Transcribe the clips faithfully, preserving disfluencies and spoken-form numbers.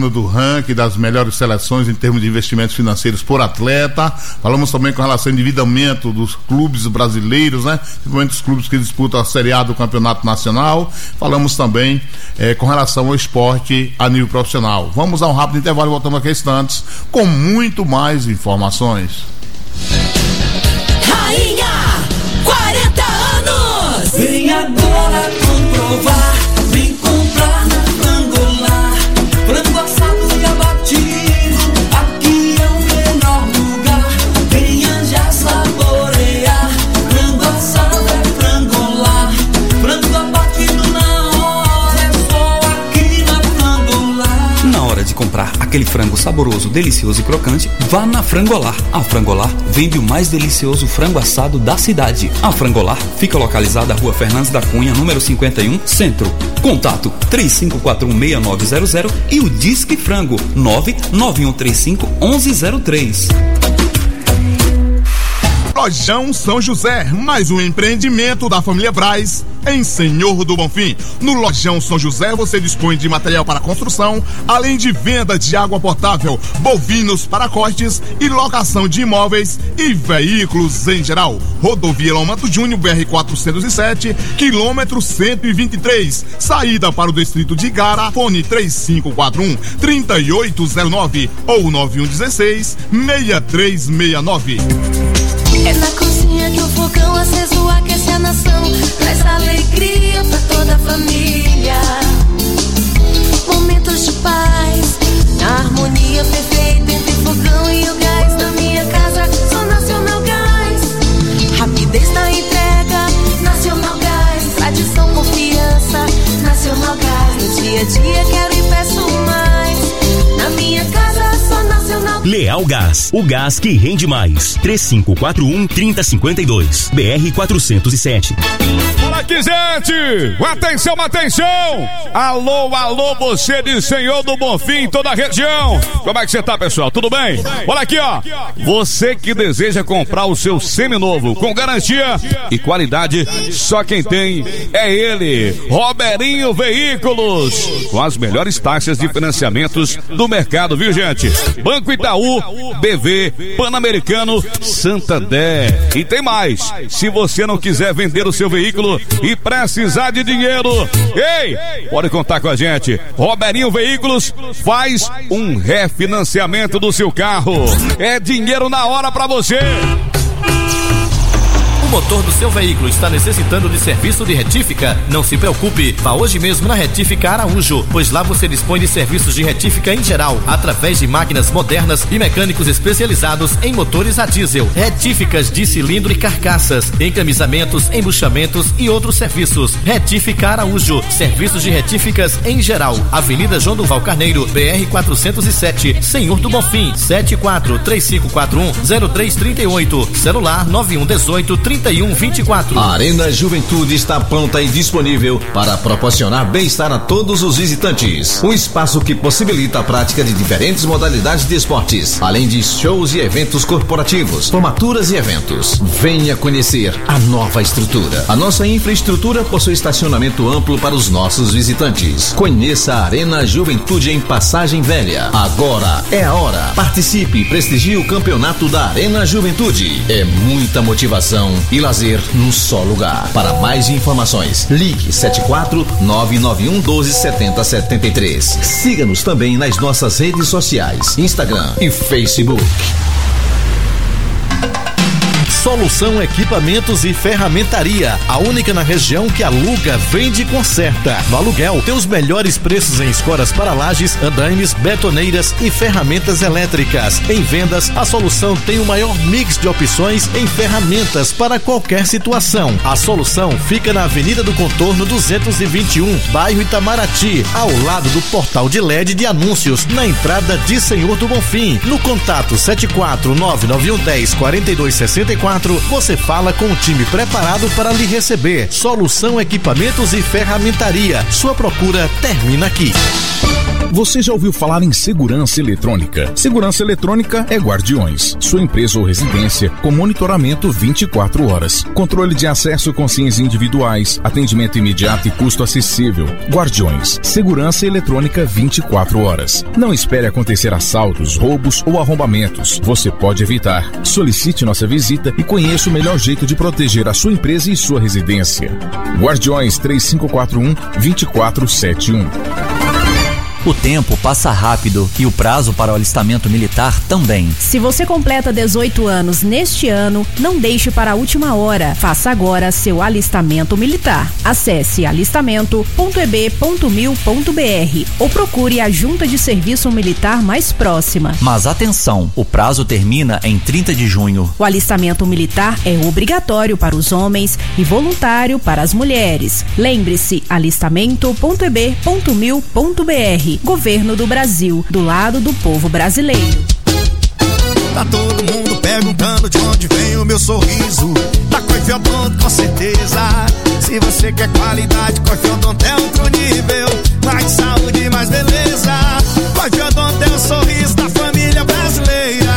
do ranking das melhores seleções em termos de investimentos financeiros por atleta. Falamos também com relação ao endividamento dos clubes brasileiros, né? Principalmente os clubes que disputam a Série A do Campeonato Nacional. Falamos também eh, com relação ao esporte a nível profissional. Vamos a um rápido intervalo e voltamos aqui a instantes com muito mais informações. Rainha, quarenta anos! Vem agora comprovar, vem comprar na Frangolar. Frango assado e abatido, aqui é o melhor lugar. Venha já saborear, frango assado é Frangolar. Frango abatido na hora, é só aqui na Frangolar. Na hora de comprar aquele frango saboroso, delicioso e crocante, vá na Frangolar. A Frangolar vende o mais delicioso frango assado da cidade. A Frangolar fica localizada na Rua Fernandes da Cunha, número cinquenta e um, Centro. Contato três cinco quatro um, seis nove zero zero e o Disque Frango nove nove um três cinco, um um zero três. Lojão São José, mais um empreendimento da família Braz, em Senhor do Bonfim. No Lojão São José você dispõe de material para construção, além de venda de água potável, bovinos para cortes e locação de imóveis e veículos em geral. Rodovia Lomanto Júnior, B R quatrocentos e sete, quilômetro cento e vinte e três, saída para o distrito de Igara. Fone três cinco quatro um, três oito zero nove ou nove um um seis, seis três seis nove. É na cozinha que o fogão aceso aquece a nação, traz alegria pra toda a família. Momentos de paz, na harmonia perfeita entre o fogão e o gás. Na minha casa, sou Nacional Gás. Rapidez na entrega, Nacional Gás. Tradição, confiança, Nacional Gás. No dia a dia quero e peço mais. Na minha casa, sou Nacional. Leal Gás, o gás que rende mais. três cinco quatro um, três zero cinco dois, B R quatrocentos e sete. Fala aqui, gente! Atenção, atenção! Alô, alô, você de Senhor do Bonfim, toda a região. Como é que você tá, pessoal? Tudo bem? Olha aqui, ó. Você que deseja comprar o seu seminovo com garantia e qualidade, só quem tem é ele, Roberinho Veículos, com as melhores taxas de financiamentos do mercado, viu, gente? Banco Itaú, B V, Pan-Americano, Santander. E tem mais, se você não quiser vender o seu veículo e precisar de dinheiro, ei, pode contar com a gente. Roberinho Veículos faz um refinanciamento do seu carro. É dinheiro na hora pra você. O motor do seu veículo está necessitando de serviço de retífica? Não se preocupe, vá hoje mesmo na Retífica Araújo, pois lá você dispõe de serviços de retífica em geral, através de máquinas modernas e mecânicos especializados em motores a diesel, retíficas de cilindro e carcaças, encamisamentos, embuchamentos e outros serviços. Retífica Araújo, serviços de retíficas em geral. Avenida João Duval Carneiro, B R quatrocentos e sete, Senhor do Bonfim, sete quatro três cinco quatro um, zero três três oito, celular nove um um oito, trinta e um vinte e quatro. A Arena Juventude está pronta e disponível para proporcionar bem-estar a todos os visitantes. Um espaço que possibilita a prática de diferentes modalidades de esportes, além de shows e eventos corporativos, formaturas e eventos. Venha conhecer a nova estrutura. A nossa infraestrutura possui estacionamento amplo para os nossos visitantes. Conheça a Arena Juventude em Passagem Velha. Agora é a hora. Participe e prestigie o campeonato da Arena Juventude. É muita motivação e lazer num só lugar. Para mais informações, ligue sete quatro nove nove um doze setenta setenta e três. Siga-nos também nas nossas redes sociais, Instagram e Facebook. Solução Equipamentos e Ferramentaria, a única na região que aluga, vende e conserta. No aluguel, tem os melhores preços em escoras para lajes, andaimes, betoneiras e ferramentas elétricas. Em vendas, a Solução tem o maior mix de opções em ferramentas para qualquer situação. A Solução fica na Avenida do Contorno duzentos e vinte e um, bairro Itamaraty, ao lado do portal de L E D de anúncios, na entrada de Senhor do Bonfim. No contato sete quatro nove nove um um zero, quatro dois seis quatro, você fala com o time preparado para lhe receber. Solução Equipamentos e Ferramentaria. Sua procura termina aqui. Você já ouviu falar em segurança eletrônica? Segurança eletrônica é Guardiões, sua empresa ou residência com monitoramento vinte e quatro horas, controle de acesso com senhas individuais, atendimento imediato e custo acessível. Guardiões, segurança eletrônica vinte e quatro horas. Não espere acontecer assaltos, roubos ou arrombamentos. Você pode evitar. Solicite nossa visita e conheça o melhor jeito de proteger a sua empresa e sua residência. Guardiões três cinco quatro um, dois quatro sete um. O tempo passa rápido e o prazo para o alistamento militar também. Se você completa dezoito anos neste ano, não deixe para a última hora. Faça agora seu alistamento militar. Acesse alistamento ponto e b ponto mil ponto b r ou procure a junta de serviço militar mais próxima. Mas atenção, o prazo termina em trinta de junho. O alistamento militar é obrigatório para os homens e voluntário para as mulheres. Lembre-se, alistamento ponto e b ponto mil ponto b r. Governo do Brasil, do lado do povo brasileiro. Tá todo mundo perguntando de onde vem o meu sorriso. Da Coife Odonto, com certeza. Se você quer qualidade, Coife Odonto é outro nível. Mais saúde, mais beleza. Coife Odonto é o sorriso da família brasileira.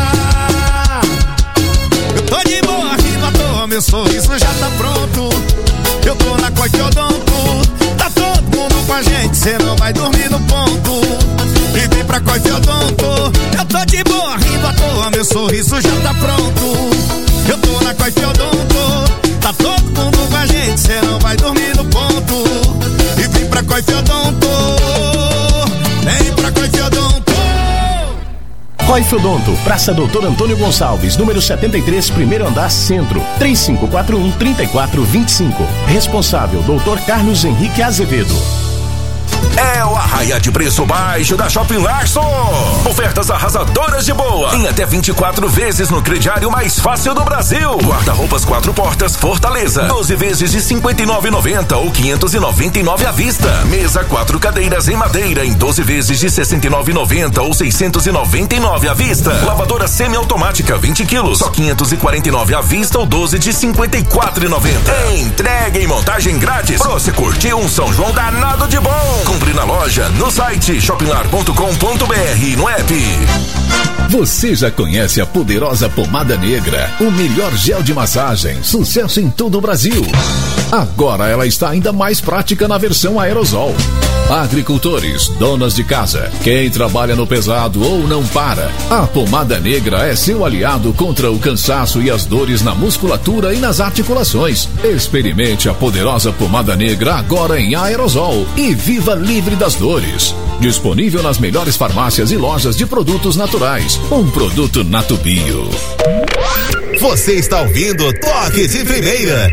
Eu tô de boa, rindo à toa, meu sorriso já tá pronto. Eu tô na Coife Odonto. Tá todo mundo com a gente, cê não vai dormir no ponto. E vem pra Coife Odonto. Eu tô de boa, rindo à toa, meu sorriso já tá pronto. Eu tô na Coife Odonto. Tá todo mundo com a gente, cê não vai dormir no ponto. E vem pra Coife Odonto. Vem pra Coife Odonto. Coife Odonto, Praça Doutor Antônio Gonçalves, número setenta e três, primeiro andar, Centro, três cinco quatro um, três quatro dois cinco. Responsável, doutor Carlos Henrique Azevedo. É o arraia de preço baixo da Shopping Larson. Ofertas arrasadoras de boa. Em até vinte e quatro vezes no crediário mais fácil do Brasil. Guarda-roupas quatro portas Fortaleza. doze vezes de cinquenta e nove reais e noventa centavos ou quinhentos e noventa e nove reais à vista. Mesa quatro cadeiras em madeira em doze vezes de sessenta e nove reais e noventa centavos ou seiscentos e noventa e nove reais à vista. Lavadora semiautomática vinte quilos. Só quinhentos e quarenta e nove reais à vista ou doze de cinquenta e quatro reais e noventa centavos. Entrega e montagem grátis. Pra você curtir um São João danado de bom. Compre na loja, no site shoplar ponto com ponto b r e no app. Você já conhece a poderosa pomada negra, o melhor gel de massagem, sucesso em todo o Brasil. Agora ela está ainda mais prática na versão aerosol. Agricultores, donas de casa, quem trabalha no pesado ou não para, a pomada negra é seu aliado contra o cansaço e as dores na musculatura e nas articulações. Experimente a poderosa pomada negra agora em aerosol e viva livre das dores. Disponível nas melhores farmácias e lojas de produtos naturais. Um produto Natubio. Você está ouvindo Toque de Primeira.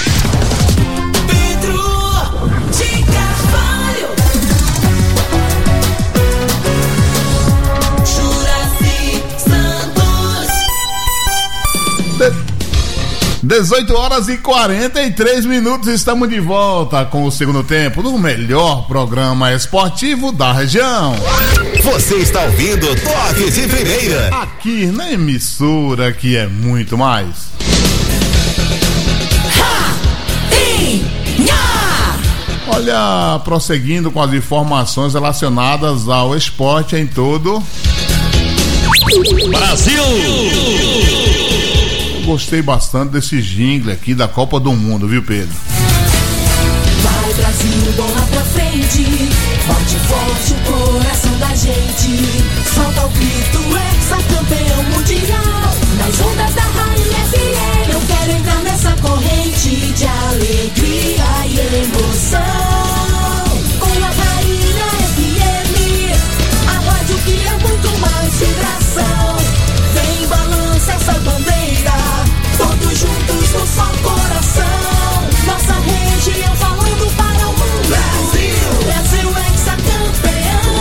dezoito horas e quarenta e três minutos, estamos de volta com o segundo tempo do melhor programa esportivo da região. Você está ouvindo Toque de Primeira. Aqui na emissora que é muito mais. Olha, prosseguindo com as informações relacionadas ao esporte em todo Brasil. Gostei bastante desse jingle aqui da Copa do Mundo, viu, Pedro? Vai Brasil, bola pra frente. Forte, forte o coração da gente. Solta o grito, ex-campeão mundial. Nas ondas da Rainha F M, eu quero entrar nessa corrente de alegria e emoção. Com a Rainha F M, a rádio que é muito mais vibração. Vem, balança essa bandeira, todos juntos no só coração. Nossa região falando para o mundo. Brasil, Brasil é ex-campeão.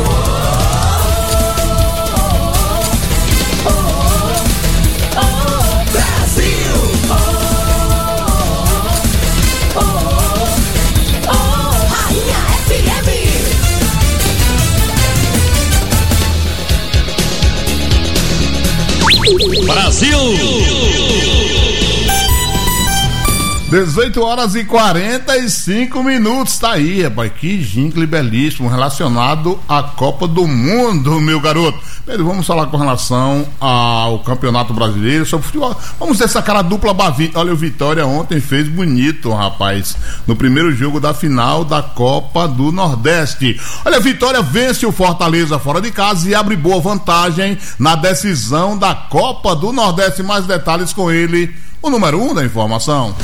Oh, oh, oh, oh, Brasil. Oh, oh, oh, oh, Rainha F M. Brasil. dezoito horas e quarenta e cinco minutos, tá aí, rapaz, que jingle belíssimo relacionado à Copa do Mundo, meu garoto. Pedro, vamos falar com relação ao Campeonato Brasileiro, sobre futebol. Vamos ver essa cara dupla Bavi. Olha, o Vitória ontem fez bonito, rapaz, no primeiro jogo da final da Copa do Nordeste. Olha, a Vitória vence o Fortaleza fora de casa e abre boa vantagem na decisão da Copa do Nordeste. Mais detalhes com ele, o número um da informação.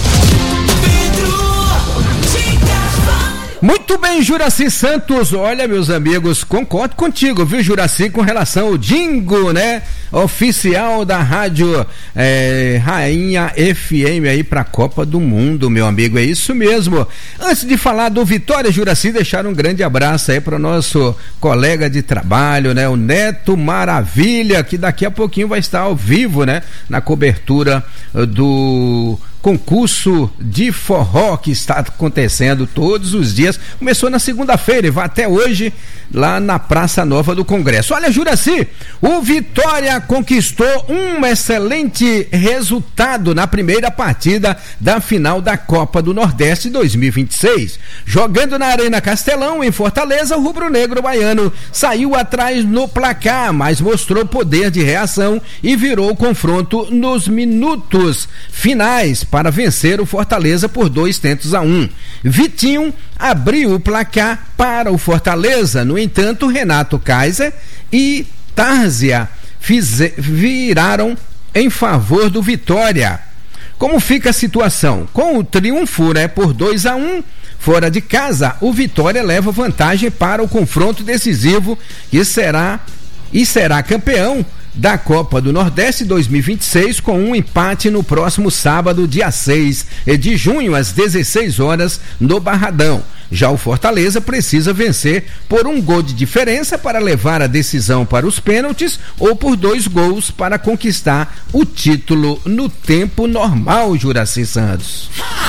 Muito bem, Juraci Santos. Olha, meus amigos, concordo contigo, viu, Juraci, com relação ao jingle, né? Oficial da rádio é, Rainha F M aí pra Copa do Mundo, meu amigo, é isso mesmo. Antes de falar do Vitória, Juraci, deixar um grande abraço aí pro nosso colega de trabalho, né? O Neto Maravilha, que daqui a pouquinho vai estar ao vivo, né? Na cobertura do concurso de forró que está acontecendo todos os dias. Começou na segunda-feira e vai até hoje lá na Praça Nova do Congresso. Olha, Juraci, o Vitória conquistou um excelente resultado na primeira partida da final da Copa do Nordeste dois mil e vinte e seis. Jogando na Arena Castelão, em Fortaleza, o rubro-negro baiano saiu atrás no placar, mas mostrou poder de reação e virou o confronto nos minutos finais para vencer o Fortaleza por dois tentos a um. Vitinho abriu o placar para o Fortaleza. No entanto, Renato Kaiser e Tárzia fize, viraram em favor do Vitória. Como fica a situação? Com o triunfo, né, por dois a um, fora de casa, o Vitória leva vantagem para o confronto decisivo que será e será campeão da Copa do Nordeste dois mil e vinte e seis, com um empate no próximo sábado, dia seis de junho, às dezesseis horas, no Barradão. Já o Fortaleza precisa vencer por um gol de diferença para levar a decisão para os pênaltis ou por dois gols para conquistar o título no tempo normal, Juraci Santos.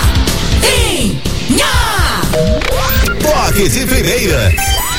Toque de primeira.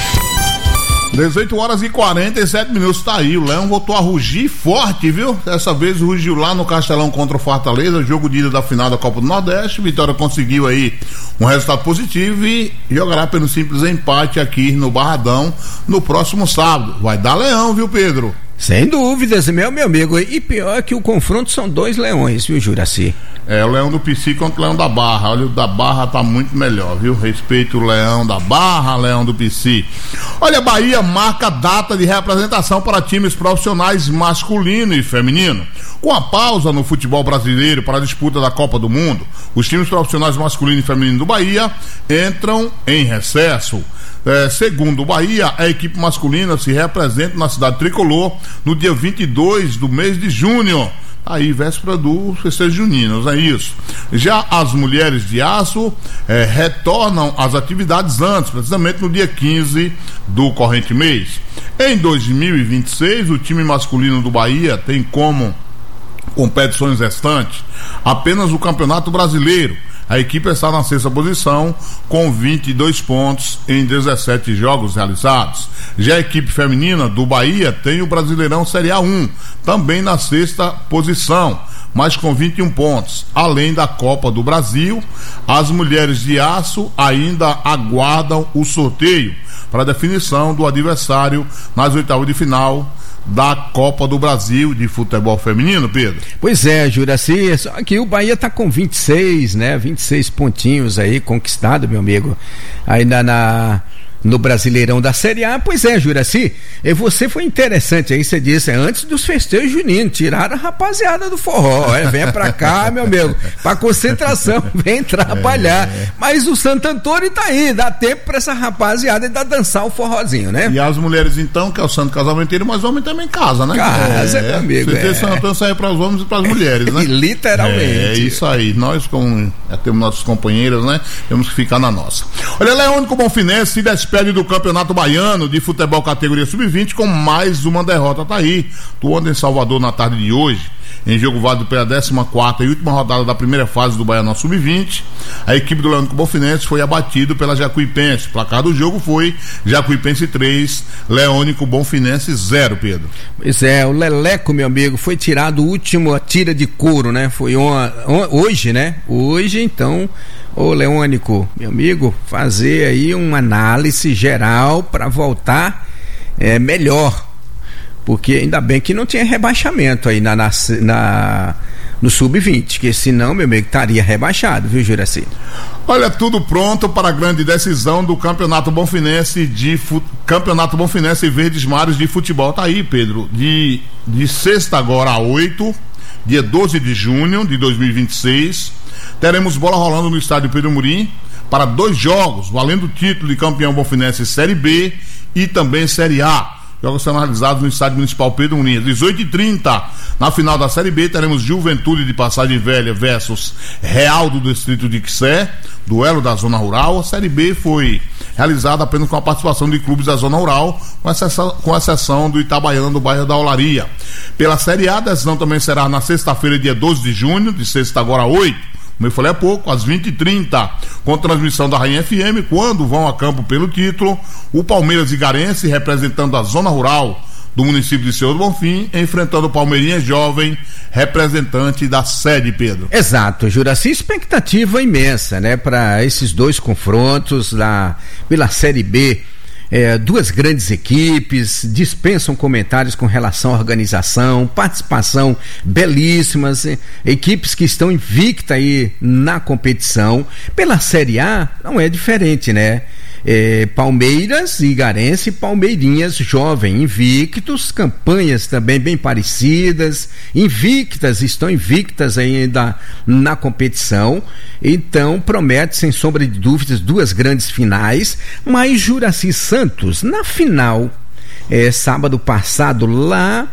dezoito horas e quarenta e sete minutos, tá aí, o Leão voltou a rugir forte, viu? Dessa vez rugiu lá no Castelão contra o Fortaleza, jogo de ida da final da Copa do Nordeste. Vitória conseguiu aí um resultado positivo e jogará pelo simples empate aqui no Barradão no próximo sábado. Vai dar Leão, viu, Pedro? Sem dúvidas, meu, meu amigo, e pior que o confronto são dois leões, viu, Juraci? É, o Leão do Pici contra o Leão da Barra. Olha, o da Barra tá muito melhor, viu? Respeito o Leão da Barra, Leão do Pici. Olha, Bahia marca data de representação para times profissionais masculino e feminino. Com a pausa no futebol brasileiro para a disputa da Copa do Mundo, os times profissionais masculino e feminino do Bahia entram em recesso. É, segundo o Bahia, a equipe masculina se representa na cidade tricolor no dia vinte e dois do mês de junho. Aí, véspera do festejo junino, é isso. Já as mulheres de aço é, retornam às atividades antes, precisamente no dia quinze do corrente mês. Em dois mil e vinte e seis, o time masculino do Bahia tem como competições restantes apenas o Campeonato Brasileiro. A equipe está na sexta posição com vinte e dois pontos em dezessete jogos realizados. Já a equipe feminina do Bahia tem o Brasileirão Série A um, também na sexta posição, mas com vinte e um pontos. Além da Copa do Brasil, as mulheres de aço ainda aguardam o sorteio para a definição do adversário nas oitavas de final da Copa do Brasil de futebol feminino, Pedro. Pois é, Juraci, só que o Bahia tá com vinte e seis, né, vinte e seis pontinhos aí conquistado, meu amigo, aí na, na no Brasileirão da Série A. Pois é, Juraci, e você foi interessante aí, você disse, antes dos festejos juninos, tiraram a rapaziada do forró, é, vem pra cá, meu amigo, pra concentração, vem trabalhar, é. Mas o Santo Antônio tá aí, dá tempo pra essa rapaziada ainda dançar o forrozinho, né? E as mulheres então, que é o Santo Casamenteiro, mas homem também casa, né? Casa, é, meu amigo, você é. Santo Antônio sai pras homens e pras mulheres, né? Literalmente. É, isso aí, nós como é, temos nossos companheiros, né? Temos que ficar na nossa. Olha, Leônico Bonfinense se despede do Campeonato Baiano de Futebol categoria sub vinte com mais uma derrota, tá aí. Atuando em Salvador na tarde de hoje, em jogo válido pela décima quarta e última rodada da primeira fase do Baianão sub vinte. A equipe do Leônico Bonfinense foi abatido pela Jacuipense. O placar do jogo foi Jacuipense três, Leônico Bonfinense zero, Pedro. Pois é, o Leleco, meu amigo, foi tirado o último tira de couro, né? Foi on, on, hoje, né? Hoje, então, ô Leônico, meu amigo, fazer aí uma análise geral para voltar é, melhor. Porque ainda bem que não tinha rebaixamento aí na, na, na, no sub vinte, que senão, meu amigo, estaria rebaixado, viu, Juraci? Olha, tudo pronto para a grande decisão do Campeonato Bonfinense de fu- Campeonato Bonfinense Verdes Mares de Futebol. Tá aí, Pedro, de, de sexta agora a oito, dia doze de junho de dois mil e vinte e seis, teremos bola rolando no estádio Pedro Murim para dois jogos, valendo o título de campeão bonfinense Série B e também Série A. Jogos sendo realizados no estádio municipal Pedro Murim. Às dezoito e trinta, na final da Série B, teremos Juventude de Passagem Velha versus Real do Distrito de Ixé, duelo da Zona Rural. A Série B foi realizada apenas com a participação de clubes da Zona Rural, com exceção, com exceção do Itabaiana, do bairro da Olaria. Pela Série A, a decisão também será na sexta-feira, dia doze de junho, de sexta agora a oito. Como eu falei há pouco, às vinte e trinta, com transmissão da Rainha F M, quando vão a campo pelo título, o Palmeiras Igarense, representando a zona rural do município de Senhor do Bonfim, enfrentando o Palmeirinha Jovem, representante da sede, Pedro. Exato, Juraci, expectativa imensa, né, para esses dois confrontos da, pela Série B. É, duas grandes equipes, dispensam comentários com relação à organização, participação belíssimas, é, equipes que estão invictas aí na competição. Pela Série A não é diferente, né? É, Palmeiras, Igarense e Palmeirinhas Jovem, invictos, campanhas também bem parecidas, invictas, estão invictas ainda na competição, então promete sem sombra de dúvidas duas grandes finais. Mas Juraci Santos, na final, é, sábado passado, lá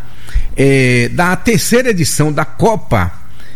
é, da terceira edição da Copa,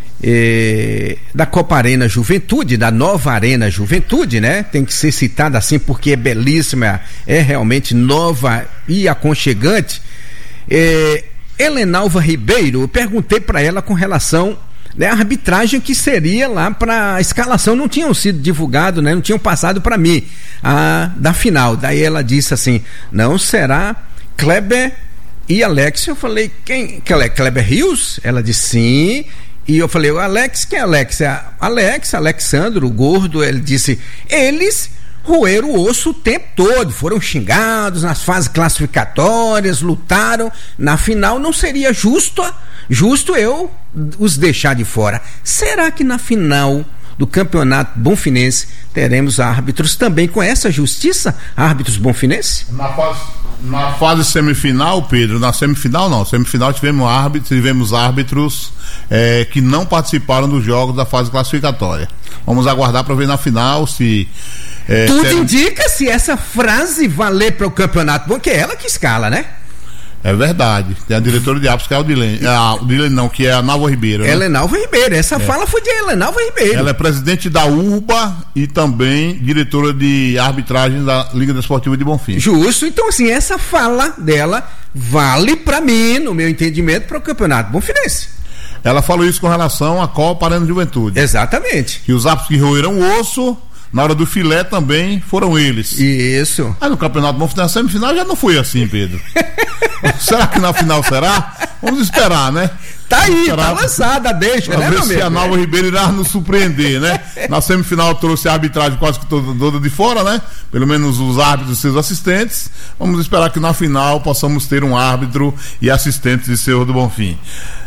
É, da Copa Arena Juventude, da nova Arena Juventude, né? Tem que ser citada assim porque é belíssima, é realmente nova e aconchegante. É, Helenalva Ribeiro, eu perguntei para ela com relação, né, à arbitragem que seria lá para a escalação, não tinham sido divulgado, né? Não tinham passado para mim a, da final. Daí ela disse assim: não, será Kleber e Alex. Eu falei: quem? Kleber Rios? Ela disse sim. E eu falei: o Alex, quem é Alex? É Alex, Alexandro, o gordo. Ele disse: eles roeram o osso o tempo todo, foram xingados nas fases classificatórias, lutaram. Na final não seria justo, justo eu os deixar de fora. Será que na final do Campeonato Bonfinense teremos árbitros também com essa justiça? Árbitros bonfinenses? Na fase, na fase semifinal, Pedro, na semifinal não, semifinal tivemos árbitros, tivemos árbitros é, que não participaram dos jogos da fase classificatória. Vamos aguardar para ver na final se é, tudo ter... indica se essa frase valer para o campeonato bom, que é ela que escala, né? É verdade. Tem a diretora de árbitros, que é o Dilene. Ah, o Dilene não, que é a Nalva Ribeiro. Né? Helenalva Ribeiro. Essa é. fala foi de Helenalva Ribeiro. Ela é presidente da U B A e também diretora de arbitragem da Liga Desportiva de Bonfim. Justo. Então, assim, essa fala dela vale pra mim, no meu entendimento, para o Campeonato Bonfinense. Ela falou isso com relação à Copa Arena Juventude. Exatamente. Que os árbitros que roeram o osso, na hora do filé também foram eles. Isso. Aí no Campeonato Bonfim, na semifinal já não foi assim, Pedro. Será que na final será? Vamos esperar, né? Tá aí, tá lançada, deixa, pra né, ver meu se amigo? a Nalva Ribeiro irá nos surpreender, né? Na semifinal trouxe a arbitragem quase que toda, toda de fora, né? Pelo menos os árbitros e seus assistentes. Vamos esperar que na final possamos ter um árbitro e assistentes de Senhor do Bonfim.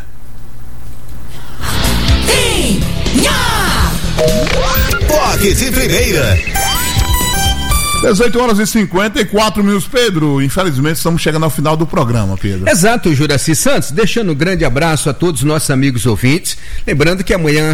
Toque de primeira. dezoito horas e cinquenta e quatro minutos, Pedro. Infelizmente estamos chegando ao final do programa, Pedro. Exato, Juraci Santos. Deixando um grande abraço a todos os nossos amigos ouvintes. Lembrando que amanhã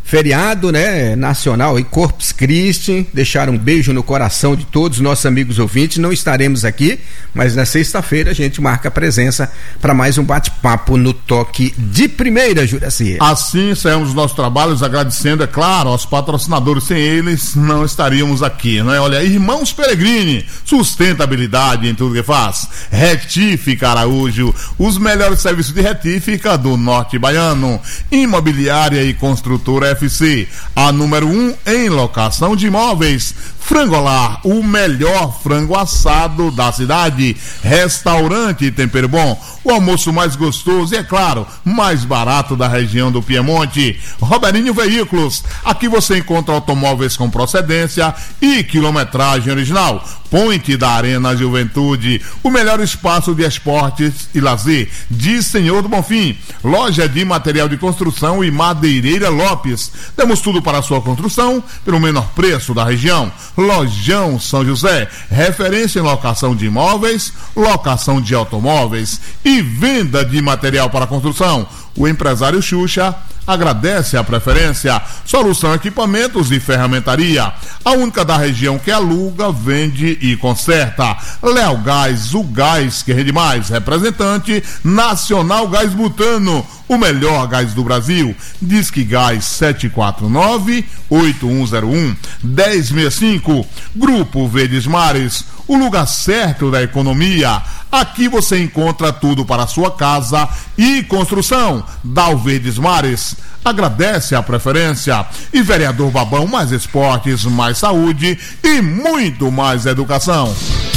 feriado, né, nacional e Corpus Christi, deixar um beijo no coração de todos os nossos amigos ouvintes. Não estaremos aqui, mas na sexta-feira a gente marca a presença para mais um bate-papo no Toque de Primeira, Juraci. Assim encerramos os nossos trabalhos, agradecendo, é claro, aos patrocinadores. Sem eles não estaríamos aqui, não é? Olha, Irmãos Peregrini, sustentabilidade em tudo que faz. Retífica Araújo, os melhores serviços de retífica do norte baiano. Imobiliária e construtora F C, a número um em locação de imóveis. Frangolar, o melhor frango assado da cidade. Restaurante Tempero Bom, o almoço mais gostoso e, é claro, mais barato da região do Piemonte. Roberinho Veículos, aqui você encontra automóveis com procedência e quilometragem original. Ponte da Arena Juventude, o melhor espaço de esportes e lazer de Senhor do Bonfim. Loja de material de construção e Madeireira Lopes. Temos tudo para a sua construção pelo menor preço da região. Lojão São José, referência em locação de imóveis, locação de automóveis e venda de material para construção. O empresário Xuxa agradece a preferência. Solução Equipamentos e Ferramentaria, a única da região que aluga, vende e conserta. Léo Gás, o gás que rende mais. Representante Nacional Gás Butano, o melhor gás do Brasil. Disque Gás sete quatro nove, oito um zero um, um zero seis cinco. Grupo Verdes Mares, o lugar certo da economia. Aqui você encontra tudo para a sua casa e construção. Dal Verdes Mares agradece a preferência. E Vereador Babão, mais esportes, mais saúde e muito mais educação.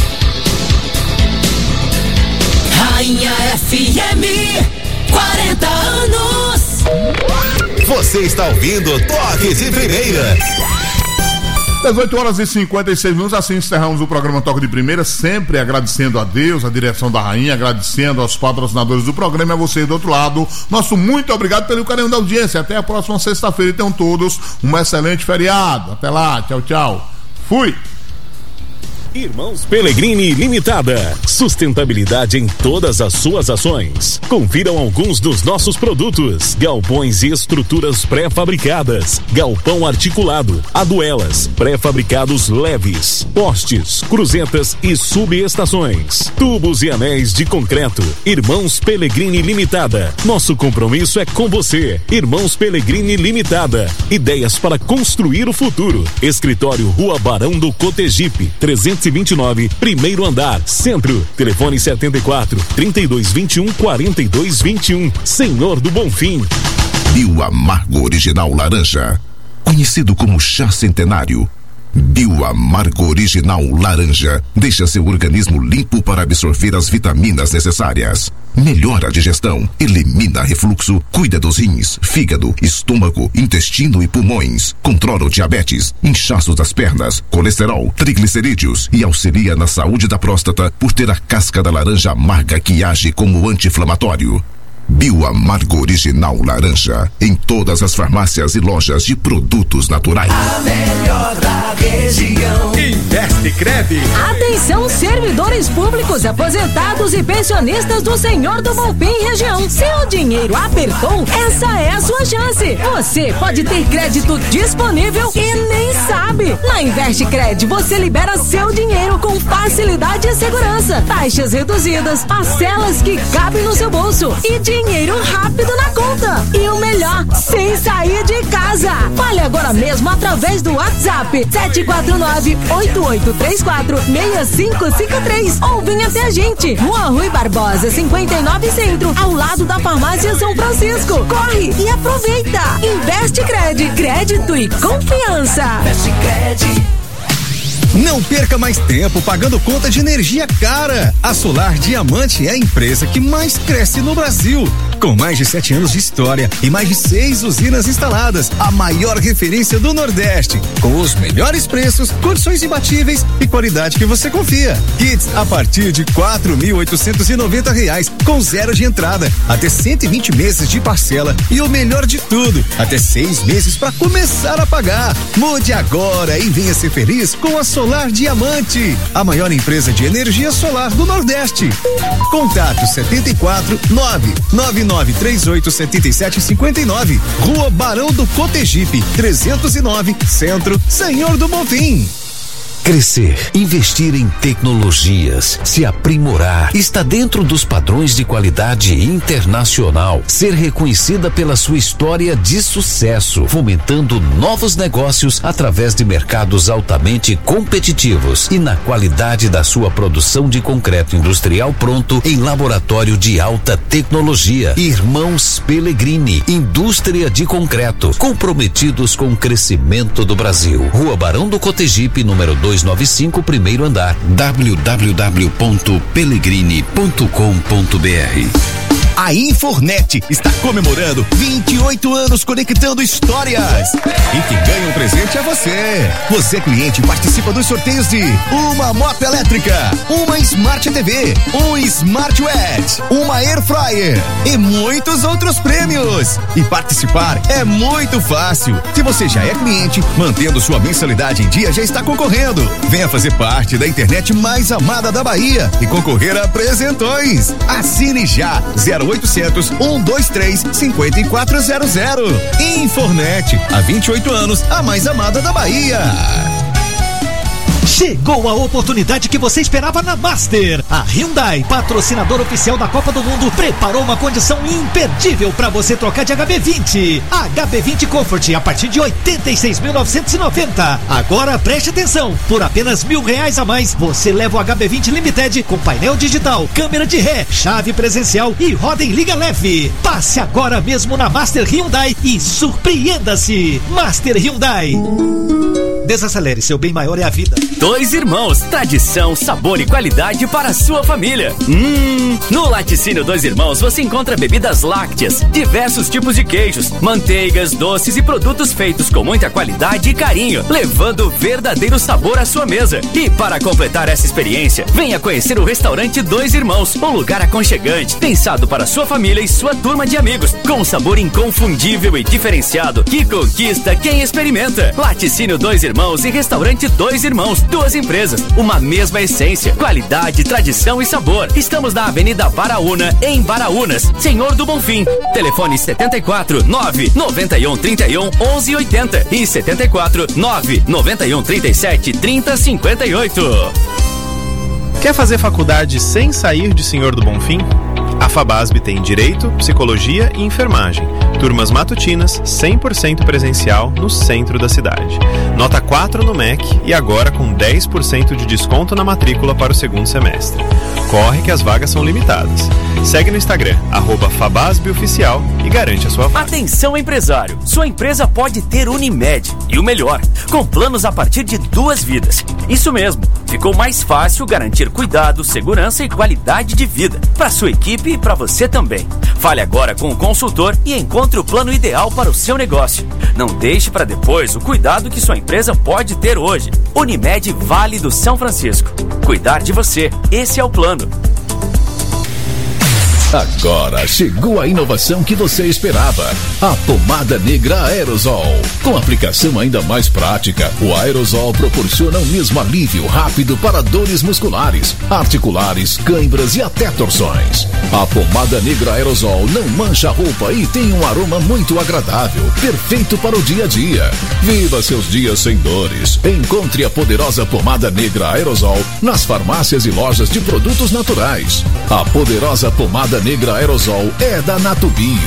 Rainha F M, quarenta anos. Você está ouvindo Toque de Primeira. dezoito horas e cinquenta e seis minutos, assim encerramos o programa Toque de Primeira, sempre agradecendo a Deus, a direção da Rainha, agradecendo aos patrocinadores do programa e a você do outro lado. Nosso muito obrigado pelo carinho da audiência. Até a próxima sexta-feira e tenham todos um excelente feriado. Até lá, tchau, tchau. Fui! Irmãos Pelegrini Limitada. Sustentabilidade em todas as suas ações. Confiram alguns dos nossos produtos: galpões e estruturas pré-fabricadas, galpão articulado, aduelas, pré-fabricados leves, postes, cruzetas e subestações, tubos e anéis de concreto. Irmãos Pelegrini Limitada. Nosso compromisso é com você. Irmãos Pelegrini Limitada. Ideias para construir o futuro. Escritório Rua Barão do Cotegipe, trezentos e vinte e nove, primeiro andar, Centro. Telefone setenta e quatro, trinta e dois, vinte e um, quarenta e dois, vinte e um. Senhor do Bonfim. Bio Amargo Original Laranja, conhecido como chá centenário. Bio Amargo Original Laranja deixa seu organismo limpo para absorver as vitaminas necessárias. Melhora a digestão, elimina refluxo, cuida dos rins, fígado, estômago, intestino e pulmões. Controla o diabetes, inchaço das pernas, colesterol, triglicerídeos e auxilia na saúde da próstata por ter a casca da laranja amarga que age como anti-inflamatório. Bio Amargo Original Laranja, em todas as farmácias e lojas de produtos naturais. A melhor da região. Investicred. Atenção, servidores públicos, aposentados e pensionistas do Senhor do Bonfim região. Seu dinheiro apertou? Essa é a sua chance. Você pode ter crédito disponível e nem sabe. Na Investicred você libera seu dinheiro com facilidade e segurança. Taxas reduzidas, parcelas que cabem no seu bolso e dinheiro rápido na conta. E o melhor, sem sair de casa. Fale agora mesmo através do WhatsApp sete quatro nove, oito oito três quatro, seis cinco cinco três ou venha até a gente. Rua Rui Barbosa, cinquenta e nove Centro, ao lado da Farmácia São Francisco. Corre e aproveita. Investicred, crédito e confiança. Investicred. Não perca mais tempo pagando conta de energia cara. A Solar Diamante é a empresa que mais cresce no Brasil. Com mais de sete anos de história e mais de seis usinas instaladas, a maior referência do Nordeste. Com os melhores preços, condições imbatíveis e qualidade que você confia. Kits a partir de quatro mil oitocentos e noventa reais, com zero de entrada, até cento e vinte meses de parcela e o melhor de tudo, até seis meses para começar a pagar. Mude agora e venha ser feliz com a Solar Solar Diamante, a maior empresa de energia solar do Nordeste. Contato setenta e quatro, nove nove nove três oito sete sete cinco nove. Rua Barão do Cotegipe, trezentos e nove, Centro, Senhor do Bonfim. Crescer, investir em tecnologias, se aprimorar, está dentro dos padrões de qualidade internacional. Ser reconhecida pela sua história de sucesso, fomentando novos negócios através de mercados altamente competitivos e na qualidade da sua produção de concreto industrial pronto em laboratório de alta tecnologia. Irmãos Pellegrini, indústria de concreto, comprometidos com o crescimento do Brasil. Rua Barão do Cotegipe, número dois nove cinco, primeiro andar. w w w ponto pellegrini ponto com ponto b r. A Infornet está comemorando vinte e oito anos conectando histórias. E quem ganha um presente é você. Você, cliente, participa dos sorteios de uma moto elétrica, uma Smart T V, um Smart Watch, uma Air Fryer e muitos outros prêmios. E participar é muito fácil. Se você já é cliente, mantendo sua mensalidade em dia, já está concorrendo. Venha fazer parte da internet mais amada da Bahia e concorrer a presentões. Assine já. zero oitocentos, um dois três, cinco quatro zero zero. Infornet, há vinte e oito anos, a mais amada da Bahia. Chegou a oportunidade que você esperava na Master. A Hyundai, patrocinador oficial da Copa do Mundo, preparou uma condição imperdível para você trocar de H B vinte. H B vinte Comfort a partir de oitenta e seis mil novecentos e noventa. Agora preste atenção, por apenas mil reais a mais, você leva o H B vinte Limited com painel digital, câmera de ré, chave presencial e roda em liga leve. Passe agora mesmo na Master Hyundai e surpreenda-se. Master Hyundai. Desacelere, seu bem maior é a vida. Dois Irmãos, tradição, sabor e qualidade para a sua família. Hum, no Laticínio Dois Irmãos você encontra bebidas lácteas, diversos tipos de queijos, manteigas, doces e produtos feitos com muita qualidade e carinho, levando verdadeiro sabor à sua mesa. E para completar essa experiência, venha conhecer o restaurante Dois Irmãos, um lugar aconchegante, pensado para sua família e sua turma de amigos, com um sabor inconfundível e diferenciado que conquista quem experimenta. Laticínio Dois Irmãos e Restaurante Dois Irmãos, duas empresas, uma mesma essência, qualidade, tradição e sabor. Estamos na Avenida Baraúna, em Baraúnas, Senhor do Bonfim. Telefone setenta e quatro, nove nove um, trinta e um, onze oitenta e setenta e quatro, nove nove um, trinta e sete, trinta, cinquenta e oito. Quer fazer faculdade sem sair de Senhor do Bonfim? A Fabasb tem Direito, Psicologia e Enfermagem. Turmas matutinas, cem por cento presencial no centro da cidade. Nota quatro no M E C e agora com dez por cento de desconto na matrícula para o segundo semestre. Corre que as vagas são limitadas. Segue no Instagram, arroba FabasbOficial e garante a sua vaga. Atenção, empresário! Sua empresa pode ter Unimed. E o melhor, com planos a partir de duas vidas. Isso mesmo, ficou mais fácil garantir cuidado, segurança e qualidade de vida para sua equipe e para você também. Fale agora com o consultor e encontre o plano ideal para o seu negócio. Não deixe para depois o cuidado que sua empresa pode ter hoje. Unimed Vale do São Francisco. Cuidar de você, esse é o plano. Agora chegou a inovação que você esperava. A pomada negra Aerosol. Com aplicação ainda mais prática, o Aerosol proporciona o mesmo alívio rápido para dores musculares, articulares, cãibras e até torções. A pomada negra Aerosol não mancha a roupa e tem um aroma muito agradável, perfeito para o dia a dia. Viva seus dias sem dores. Encontre a poderosa pomada negra Aerosol nas farmácias e lojas de produtos naturais. A poderosa pomada negra Aerosol é da Natubio.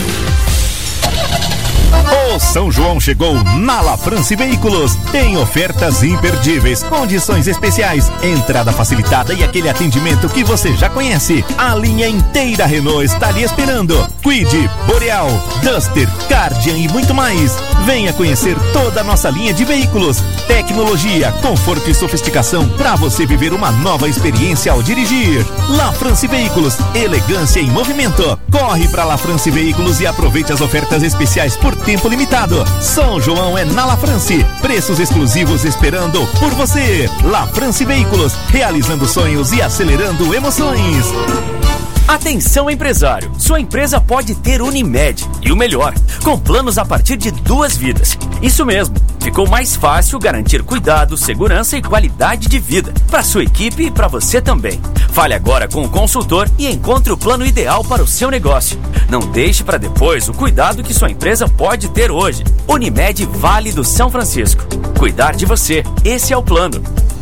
O São João chegou na La France Veículos. Tem ofertas imperdíveis, condições especiais, entrada facilitada e aquele atendimento que você já conhece. A linha inteira Renault está lhe esperando. Kwid, Boreal, Duster, Cardian e muito mais. Venha conhecer toda a nossa linha de veículos. Tecnologia, conforto e sofisticação para você viver uma nova experiência ao dirigir. La France Veículos, elegância em movimento. Corre para La France Veículos e aproveite as ofertas especiais por tempo limitado. São João é na La France. Preços exclusivos esperando por você. La France Veículos, realizando sonhos e acelerando emoções. Atenção, empresário! Sua empresa pode ter Unimed. E o melhor, com planos a partir de duas vidas. Isso mesmo, ficou mais fácil garantir cuidado, segurança e qualidade de vida para sua equipe e para você também. Fale agora com o consultor e encontre o plano ideal para o seu negócio. Não deixe para depois o cuidado que sua empresa pode ter hoje. Unimed Vale do São Francisco. Cuidar de você, esse é o plano.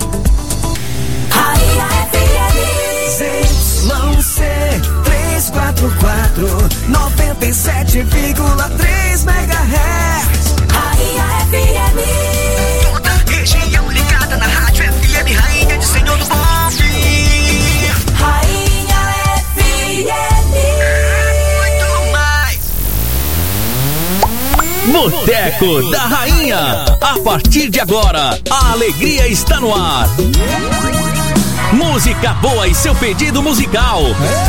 Z C trezentos e quarenta e quatro, noventa e sete vírgula três megahertz. Rainha F M. Toda região ligada na rádio F M, Rainha de Senhor do Bonfim. Rainha F M. Muito mais. Boteco da Rainha. A partir de agora, a alegria está no ar. Música boa e seu pedido musical.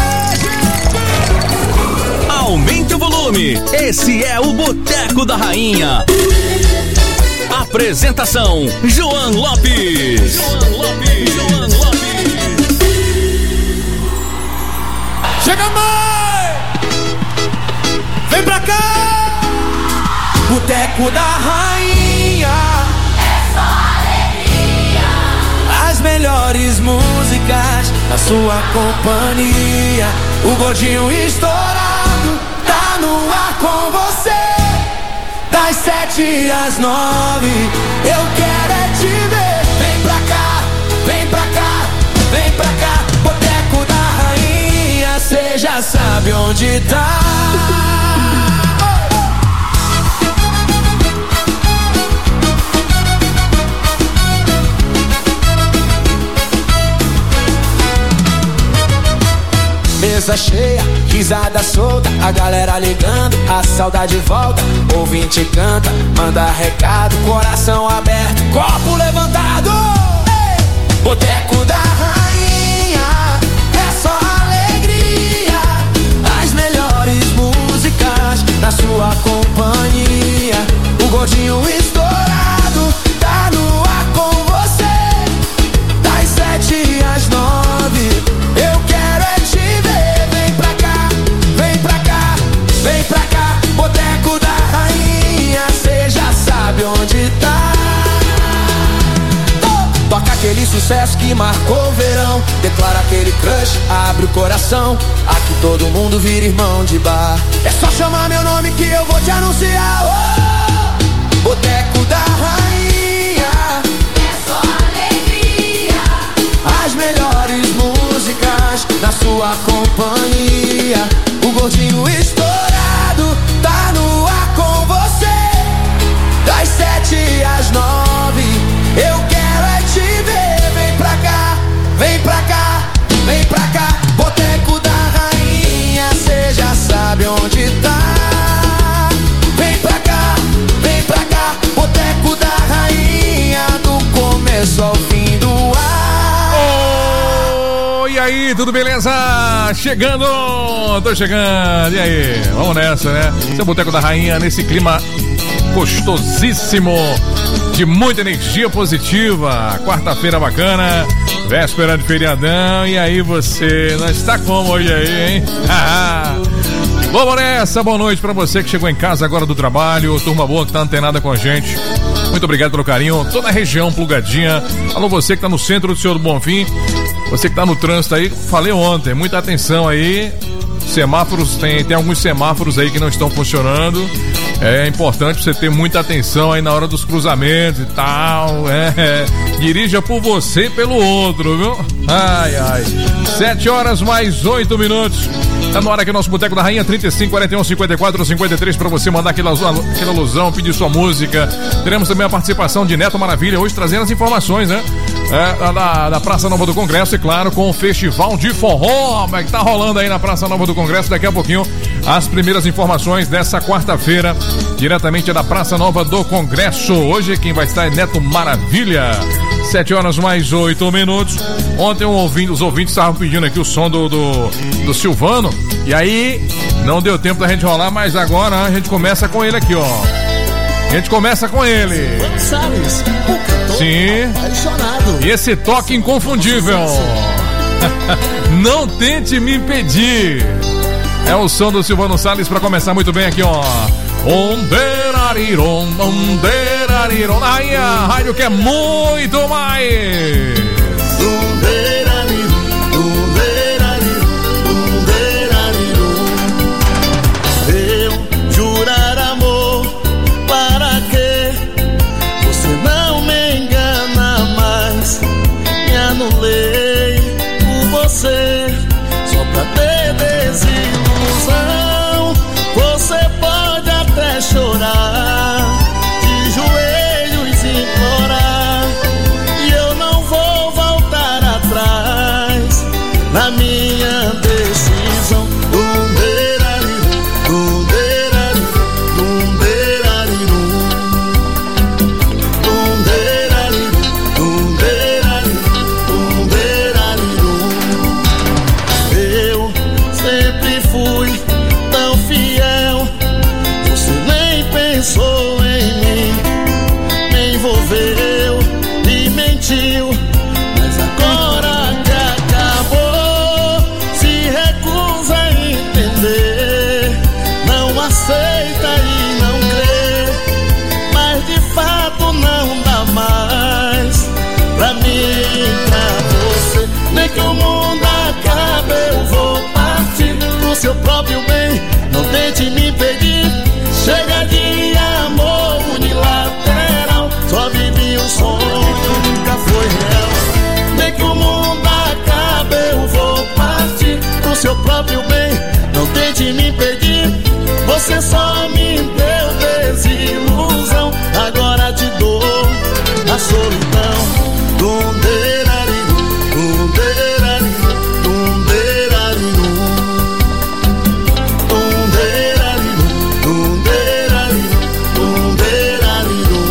Aumente o volume. Esse é o Boteco da Rainha. Apresentação: João Lopes. João Lopes. João Lopes. Chega, mãe! Vem pra cá! Boteco da Rainha. É só alegria. As melhores músicas na sua companhia. O gordinho estourado tá no ar com você. Das sete às nove, eu quero é te ver. Vem pra cá, vem pra cá, vem pra cá. Boteco da Rainha, cê já sabe onde tá. Mesa cheia, risada solta, a galera ligando, a saudade volta. Ouvinte canta, manda recado, coração aberto, copo levantado. Ei! Boteco da Rainha, é só alegria. As melhores músicas na sua companhia. O gordinho estourado tá no ar com você. Das sete às nove, eu quero é te ver. Vem pra cá, Boteco da Rainha, cê já sabe onde tá. Oh! Toca aquele sucesso que marcou o verão. Declara aquele crush, abre o coração. Aqui todo mundo vira irmão de bar. É só chamar meu nome que eu vou te anunciar. Oh! Boteco da Rainha, é só alegria. As melhores músicas na sua companhia. O gordinho estourado tá no ar com você. Das sete às nove, eu quero é te ver. Vem pra cá, vem pra cá, vem pra cá. Boteco da Rainha, cê já sabe onde tá. Vem pra cá, vem pra cá. Boteco da Rainha, do começo ao fim do ar. Oh, e aí, tudo beleza? Chegando, tô chegando, e aí? Vamos nessa, né? Esse é o Boteco da Rainha, nesse clima gostosíssimo, de muita energia positiva. Quarta-feira bacana, véspera de feriadão, e aí você, nós está como hoje aí, hein? Vamos nessa, boa noite pra você que chegou em casa agora do trabalho, turma boa que tá antenada com a gente. Muito obrigado pelo carinho, toda a região plugadinha. Alô, você que tá no centro do Senhor do Bonfim, você que tá no trânsito aí, falei ontem, muita atenção aí. Semáforos, tem, tem alguns semáforos aí que não estão funcionando. É importante você ter muita atenção aí na hora dos cruzamentos e tal. É, é. Dirija por você e pelo outro, viu? Ai, ai. Sete horas mais oito minutos. Tá na hora que o nosso Boteco da Rainha, trinta e cinco, quarenta e um, cinquenta e quatro, cinquenta e três, pra você mandar aquela, aquela alusão, pedir sua música. Teremos também a participação de Neto Maravilha, hoje trazendo as informações, né? É, da, da Praça Nova do Congresso, e claro, com o Festival de Forró, que tá rolando aí na Praça Nova do Congresso. Daqui a pouquinho, as primeiras informações dessa quarta-feira, diretamente da Praça Nova do Congresso. Hoje quem vai estar é Neto Maravilha. Sete horas mais oito minutos. Ontem um ouvinte, os ouvintes estavam pedindo aqui o som do, do, do Silvano. E aí, não deu tempo da gente rolar, mas agora a gente começa com ele aqui, ó. A gente começa com ele. Silvano Salles, o cantor Sim. apaixonado. E esse toque inconfundível. Não tente me impedir. É o som do Silvano Salles pra começar muito bem aqui, ó. Onderariron, onderariron. Aí a rádio quer muito mais. que o mundo acabe, eu vou partir pro seu próprio bem. Não tente me impedir. Chega de amor unilateral. Só vivi um sonho, nunca foi real. Nem que o mundo acabe, eu vou partir pro seu próprio bem. Não tente me impedir. Você só me deu desilusão. Agora te dou a solidão. Dunderariru, dunderariru, dunderariru, dunderariru, dunderariru, dunderariru.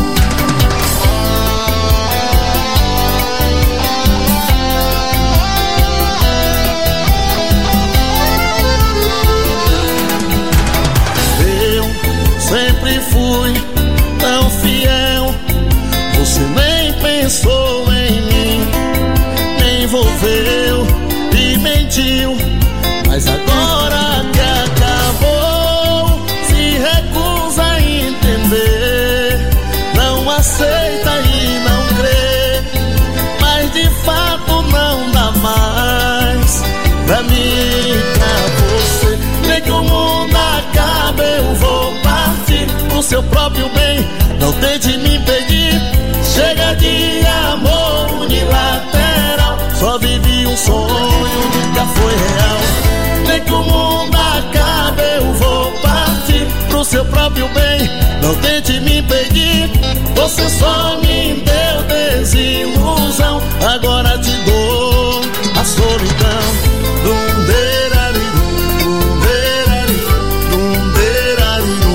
Eu sempre fui tão fiel. Você nem pensou em mim, nem envolveu e mentiu. Mas agora que acabou, se recusa a entender. Não aceita e não crê, mas de fato não dá mais pra mim e pra você. Nem que o mundo acabe, eu vou partir pro seu próprio bem. Não tente me impedir. Chega de amor unilateral. Só vivi um sonho, nunca foi real. Nem que o mundo acabe, eu vou partir pro seu próprio bem. Não tente me impedir. Você só me deu desilusão. Agora te dou a solidão. Dunderariru, dunderariru, dunderariru,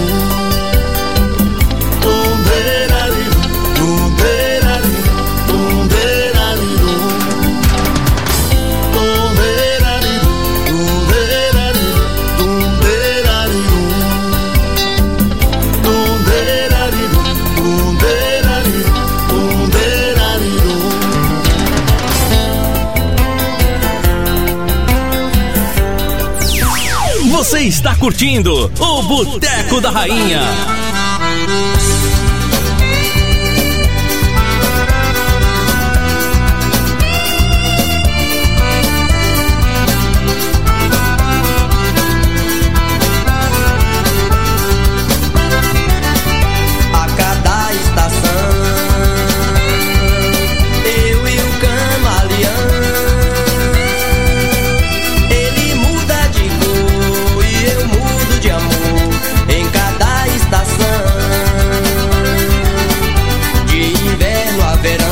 dunderariru, dunderariru, dunderariru, dunderariru, dunderariru, dunderariru, dunderariru, dunderariru, dunderariru. Você está curtindo o Boteco da Rainha. A cada estação, eu e o camaleão, ele muda de cor e eu mudo de amor em cada estação, de inverno a verão,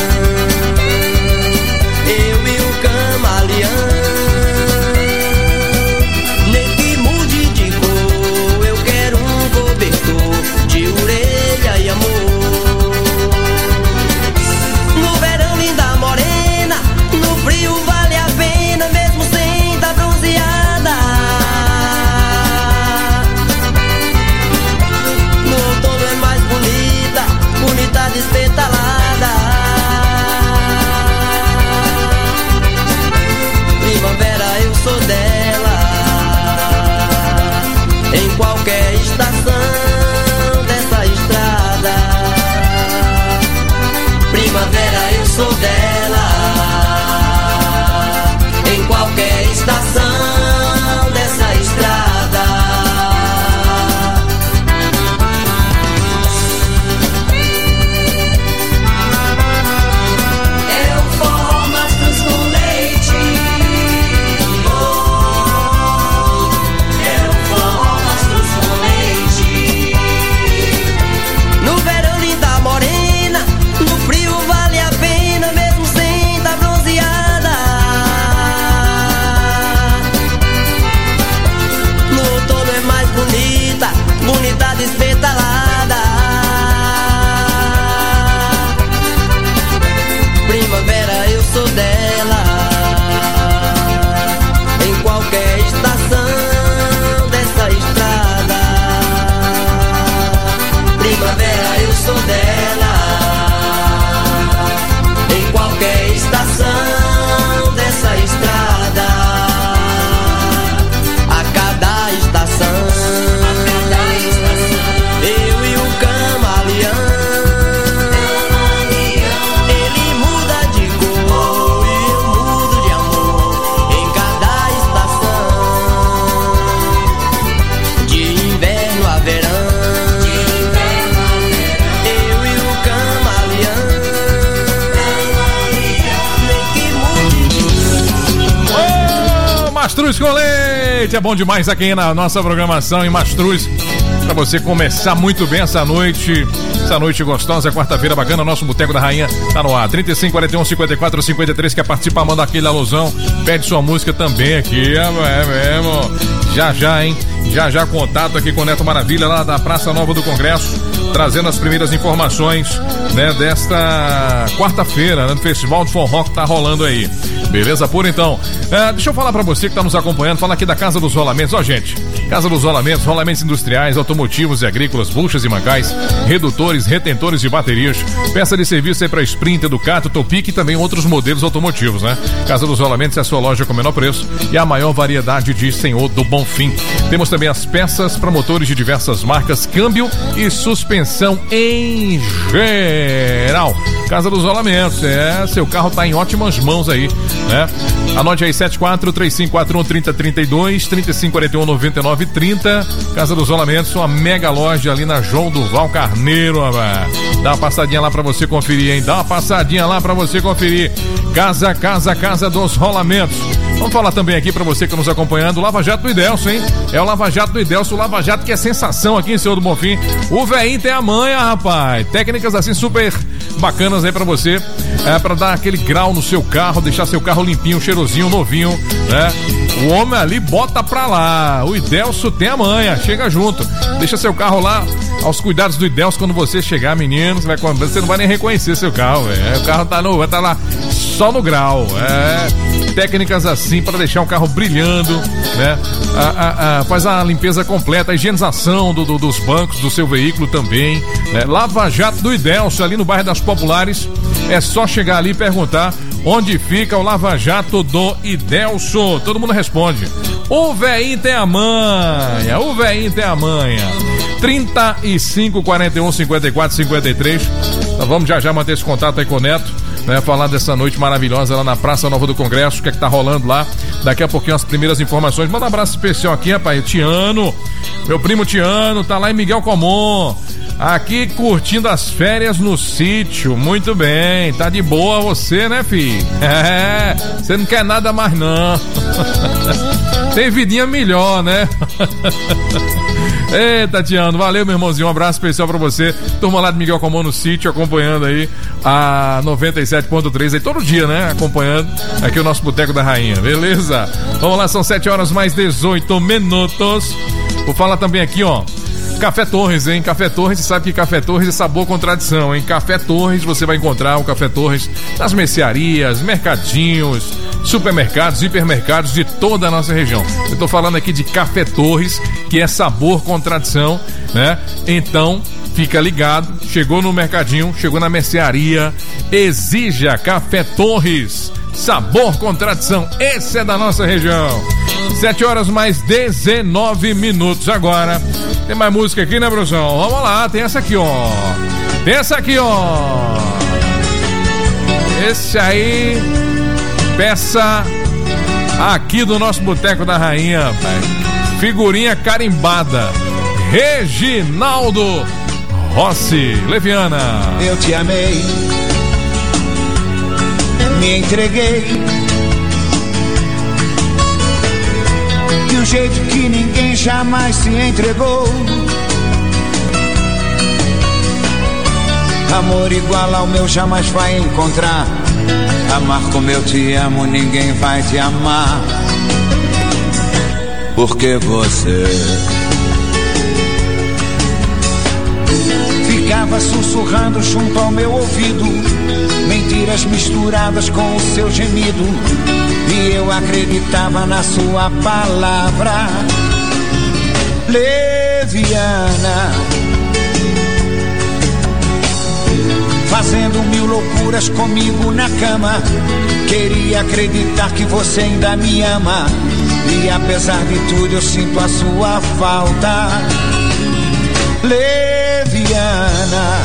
eu e o camaleão, nem que mude de cor, eu quero um cobertor de orelha e amor. No verão, linda morena, no frio vale a pena, mesmo sem estar bronzeada. No outono é mais bonita, bonita despetalada. Primavera eu sou dela, em qualquer estação dessa estrada. Primavera eu sou dela, em qualquer estação dessa estrada. É o forró Mastros com leite. Oh, é o forró Mastros com leite. No verão, linda morena, no frio vale a pena, mesmo sem Mastruz com leite, é bom demais aqui na nossa programação em Mastruz, pra você começar muito bem essa noite, essa noite gostosa, quarta-feira bacana, nosso Boteco da Rainha tá no ar, trinta e cinco, quarenta e um, cinquenta e quatro, cinquenta e três, quer participar, manda aquele alusão, pede sua música também aqui, é mesmo, já já, hein, já já contato aqui com o Neto Maravilha lá da Praça Nova do Congresso, trazendo as primeiras informações, né, desta quarta-feira, né, do Festival de Forró que tá rolando aí. Beleza pura, então? É, deixa eu falar pra você que tá nos acompanhando, falar aqui da Casa dos Rolamentos. Ó, gente, Casa dos Rolamentos, rolamentos industriais, automotivos e agrícolas, buchas e mancais, redutores, retentores de baterias, peça de serviço aí pra Sprinter, Ducato, Topic e também outros modelos automotivos, né? Casa dos Rolamentos é a sua loja com o menor preço e a maior variedade de Senhor do Bonfim. Temos também as peças para motores de diversas marcas, câmbio e suspensão em geral. Casa dos Rolamentos, é, seu carro tá em ótimas mãos aí, né? Anote aí, sete quatro três cinco quatro um, três zero três dois, trinta e cinco, quarenta e um, noventa e nove, trinta. Casa dos Rolamentos, uma mega loja ali na João Duval Carneiro, rapaz. Dá uma passadinha lá pra você conferir, hein? Dá uma passadinha lá pra você conferir. Casa, casa, casa dos Rolamentos. Vamos falar também aqui pra você que tá nos acompanhando, o Lava Jato do Idelso, hein? É o Lava Jato do Idelso, o Lava Jato que é sensação aqui em Senhor do Bonfim. O velhinho tem a manha, rapaz. Técnicas assim super bacanas aí pra você, é, pra dar aquele grau no seu carro, deixar seu carro limpinho, cheirosinho, novinho, né? O homem ali bota pra lá. O Idelso tem a manha, chega junto. Deixa seu carro lá aos cuidados do Idelso quando você chegar, menino. Você, vai, você não vai nem reconhecer seu carro, velho. O carro tá, no, tá lá só no grau. É. Técnicas assim para deixar o carro brilhando, né? A, a, a, faz a limpeza completa, a higienização do, do, dos bancos do seu veículo também, né? Lava Jato do Idelso, ali no bairro das Populares. É só chegar ali e perguntar onde fica o Lava Jato do Idelso. Todo mundo responde. O velhinho tem a manha, o velhinho tem a manha. trinta e cinco, quarenta e um, cinquenta e quatro, cinquenta e três. Então vamos já já manter esse contato aí com o Neto, né, falar dessa noite maravilhosa lá na Praça Nova do Congresso, o que é que tá rolando lá. Daqui a pouquinho as primeiras informações. Manda um abraço especial aqui, rapaz, Tiano, meu primo Tiano, tá lá em Miguel Comum, aqui curtindo as férias no sítio. Muito bem, tá de boa você, né, filho? É, você não quer nada mais não. Tem vidinha melhor, né? Eita, Tiano, valeu, meu irmãozinho, um abraço especial pra você. Turma lá de Miguel Comum no sítio, acompanhando aí a noventa e sete ponto três aí todo dia, né? Acompanhando aqui o nosso Boteco da Rainha, beleza? Vamos lá, são sete horas mais dezoito minutos. Vou falar também aqui, ó, Café Torres, hein? Café Torres, você sabe que Café Torres é sabor com tradição, hein? Café Torres, você vai encontrar o Café Torres nas mercearias, mercadinhos, supermercados, hipermercados de toda a nossa região. Eu tô falando aqui de Café Torres, que é sabor com tradição, né? Então, fica ligado, chegou no mercadinho, chegou na mercearia, exija Café Torres, sabor com tradição, esse é da nossa região. Sete horas mais dezenove minutos agora. Tem mais música aqui, né, Brusão? Vamos lá, tem essa aqui, ó. Tem essa aqui, ó. Esse aí, peça aqui do nosso Boteco da Rainha, rapaz. Figurinha carimbada. Reginaldo Rossi, Leviana. Eu te amei, me entreguei de um jeito que ninguém jamais se entregou. Amor igual ao meu jamais vai encontrar. Amar como eu te amo, ninguém vai te amar. Porque você ficava sussurrando junto ao meu ouvido, mentiras misturadas com o seu gemido, e eu acreditava na sua palavra leviana, fazendo mil loucuras comigo na cama. Queria acreditar que você ainda me ama, e apesar de tudo eu sinto a sua falta leviana.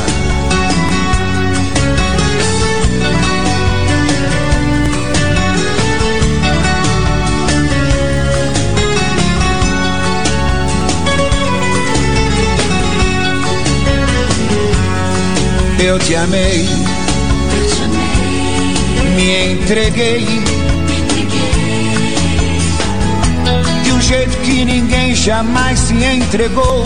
Eu te amei, me entreguei jeito que ninguém jamais se entregou.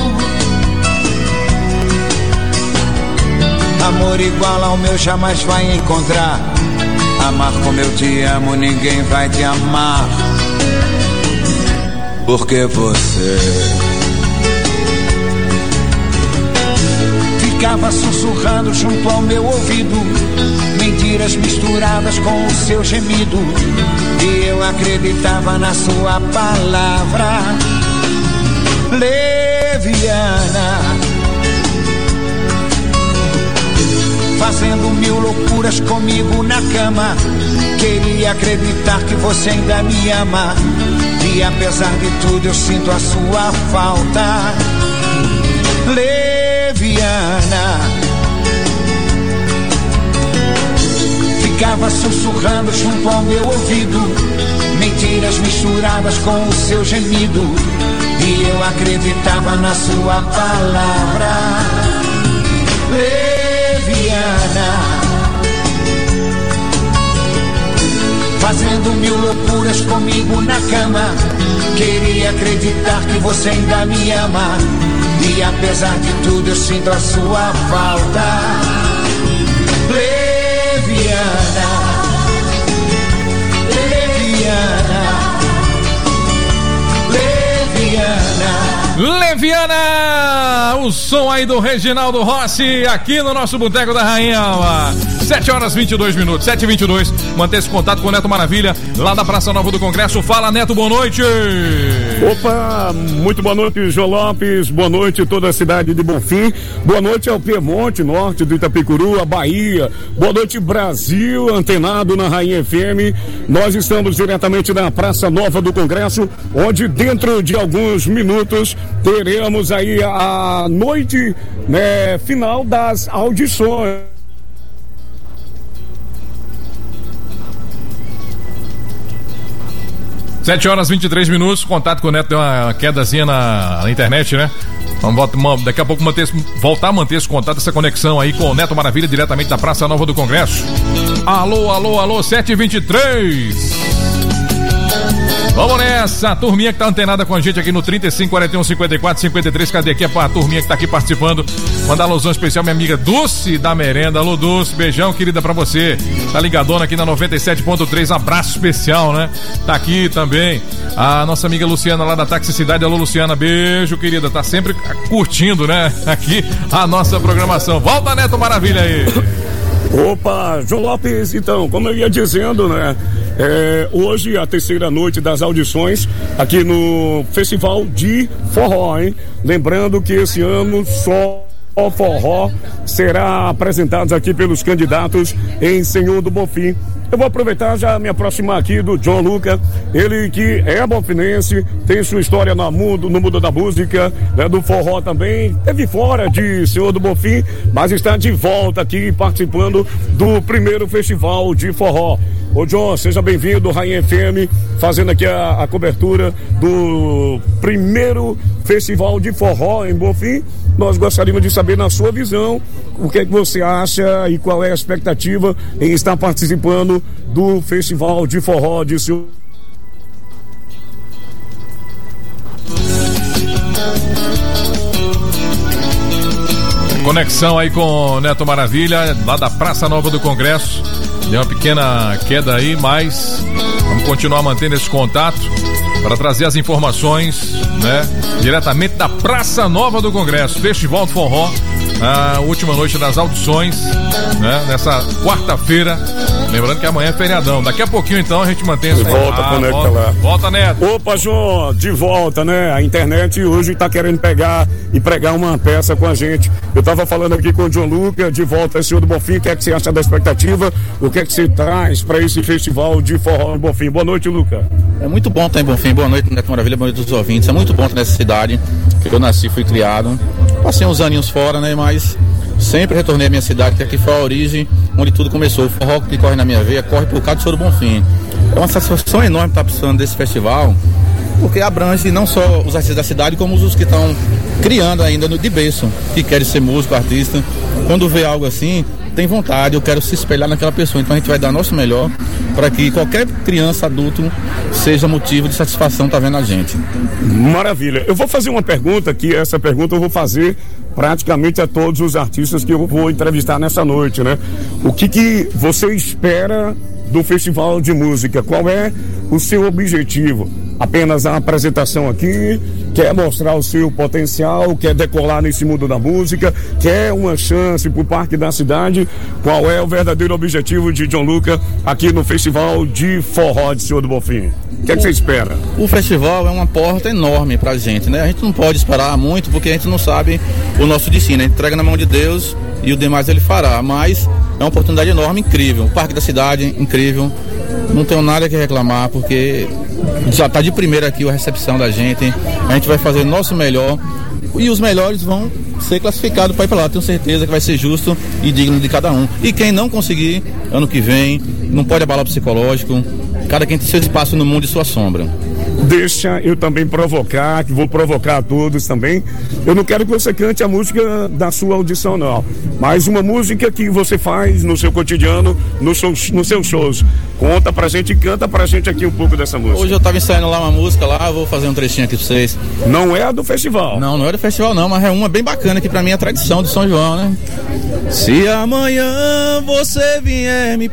Amor igual ao meu jamais vai encontrar. Amar como eu te amo, ninguém vai te amar. Porque você ficava sussurrando junto ao meu ouvido, mentiras misturadas com o seu gemido, e eu acreditava na sua palavra leviana, fazendo mil loucuras comigo na cama. Queria acreditar que você ainda me ama, e apesar de tudo eu sinto a sua falta leviana. Ficava sussurrando junto ao meu ouvido, mentiras misturadas com o seu gemido, e eu acreditava na sua palavra leviana, fazendo mil loucuras comigo na cama. Queria acreditar que você ainda me ama, e apesar de tudo eu sinto a sua falta leviana, leviana, leviana. Leviana, o som aí do Reginaldo Rossi aqui no nosso Boteco da Rainha. sete horas e vinte e dois minutos, sete e vinte e dois. Manter esse contato com o Neto Maravilha, lá da Praça Nova do Congresso. Fala, Neto, boa noite. Opa, muito boa noite, João Lopes. Boa noite, toda a cidade de Bonfim. Boa noite ao Piemonte, norte do Itapicuru, a Bahia. Boa noite, Brasil, antenado na Rainha F M. Nós estamos diretamente na Praça Nova do Congresso, onde dentro de alguns minutos teremos aí a noite, né, final das audições. sete horas e vinte e três minutos, contato com o Neto deu uma quedazinha na, na internet, né? Vamos voltar, daqui a pouco manter, voltar a manter esse contato, essa conexão aí com o Neto Maravilha, diretamente da Praça Nova do Congresso. Alô, alô, alô, sete e vinte e três. Vamos nessa, a turminha que tá antenada com a gente aqui no trinta e cinco, quarenta e um, cinquenta e quatro, cinquenta e três. Cadê aqui a turminha que tá aqui participando? Mandar alusão especial, minha amiga Dulce da Merenda. Alô, Dulce, beijão, querida, pra você. Tá ligadona aqui na noventa e sete ponto três, abraço especial, né? Tá aqui também a nossa amiga Luciana lá da Táxi Cidade. Alô, Luciana, beijo, querida. Tá sempre curtindo, né? Aqui a nossa programação. Volta, Neto Maravilha aí. Opa, João Lopes, então, como eu ia dizendo, né? É, hoje a terceira noite das audições aqui no Festival de Forró, hein? Lembrando que esse ano só o forró será apresentado aqui pelos candidatos em Senhor do Bonfim. Eu vou aproveitar já me aproximar aqui do John Luca, ele que é bonfinense, tem sua história no mundo, no mundo da música, né, do forró também, teve fora de Senhor do Bonfim, mas está de volta aqui participando do primeiro festival de forró. Ô John, seja bem-vindo, Rainha F M, fazendo aqui a, a cobertura do primeiro festival de forró em Bonfim. Nós gostaríamos de saber, na sua visão, o que é que você acha e qual é a expectativa em estar participando do Festival de Forró de seu... Conexão aí com o Neto Maravilha, lá da Praça Nova do Congresso. Deu uma pequena queda aí, mas vamos continuar mantendo esse contato para trazer as informações, né? Diretamente da Praça Nova do Congresso, Festival de Forró, a última noite das audições, né? Nessa quarta-feira. Lembrando que amanhã é feriadão. Daqui a pouquinho, então, a gente mantém essa... Volta, ah, conecta volta, lá. Volta, Neto. Opa, João, de volta, né? A internet hoje tá querendo pegar e pregar uma peça com a gente. Eu tava falando aqui com o John Luca, de volta, senhor do Bonfim. O que é que você acha da expectativa? O que é que você traz para esse festival de forró em Bonfim? Boa noite, Luca. É muito bom estar em Bonfim. Boa noite, Neto Maravilha. Boa noite dos ouvintes. É muito bom estar nessa cidade que eu nasci, fui criado. Passei uns aninhos fora, né? Mas sempre retornei à minha cidade, que aqui foi a origem onde tudo começou. O forró que corre na minha veia corre por causa do senhor do Bonfim. É uma satisfação enorme estar participando desse festival, porque abrange não só os artistas da cidade, como os que estão criando ainda no de berço, que querem ser músico, artista. Quando vê algo assim, tem vontade, eu quero se espelhar naquela pessoa. Então a gente vai dar nosso melhor para que qualquer criança, adulto, seja motivo de satisfação estar vendo a gente. Maravilha. Eu vou fazer uma pergunta que essa pergunta eu vou fazer praticamente a todos os artistas que eu vou entrevistar nessa noite, né? O que que você espera do Festival de Música? Qual é o seu objetivo? Apenas a apresentação aqui? Quer mostrar o seu potencial? Quer decolar nesse mundo da música? Quer uma chance pro Parque da Cidade? Qual é o verdadeiro objetivo de John Lucas aqui no Festival de Forró de Senhor do Bonfim? O que é que você espera? O festival é uma porta enorme pra gente, né? A gente não pode esperar muito porque a gente não sabe o nosso destino. A gente entrega na mão de Deus e o demais ele fará. Mas é uma oportunidade enorme, incrível. O Parque da Cidade, incrível. Não tenho nada que reclamar porque já está de primeira aqui a recepção da gente. A gente vai fazer o nosso melhor e os melhores vão ser classificados para ir para lá. Tenho certeza que vai ser justo e digno de cada um. E quem não conseguir, ano que vem, não pode abalar o psicológico. Cada quem tem seu espaço no mundo e sua sombra. Deixa eu também provocar, que vou provocar a todos também. Eu não quero que você cante a música da sua audição, não. Mas uma música que você faz no seu cotidiano, nos seus, nos seus shows. Conta pra gente e canta pra gente aqui um pouco dessa música. Hoje eu tava ensaiando lá uma música lá, eu vou fazer um trechinho aqui pra vocês. Não é a do festival? Não, não é do festival não, mas é uma bem bacana que pra mim é a tradição de São João, né? Se amanhã você vier me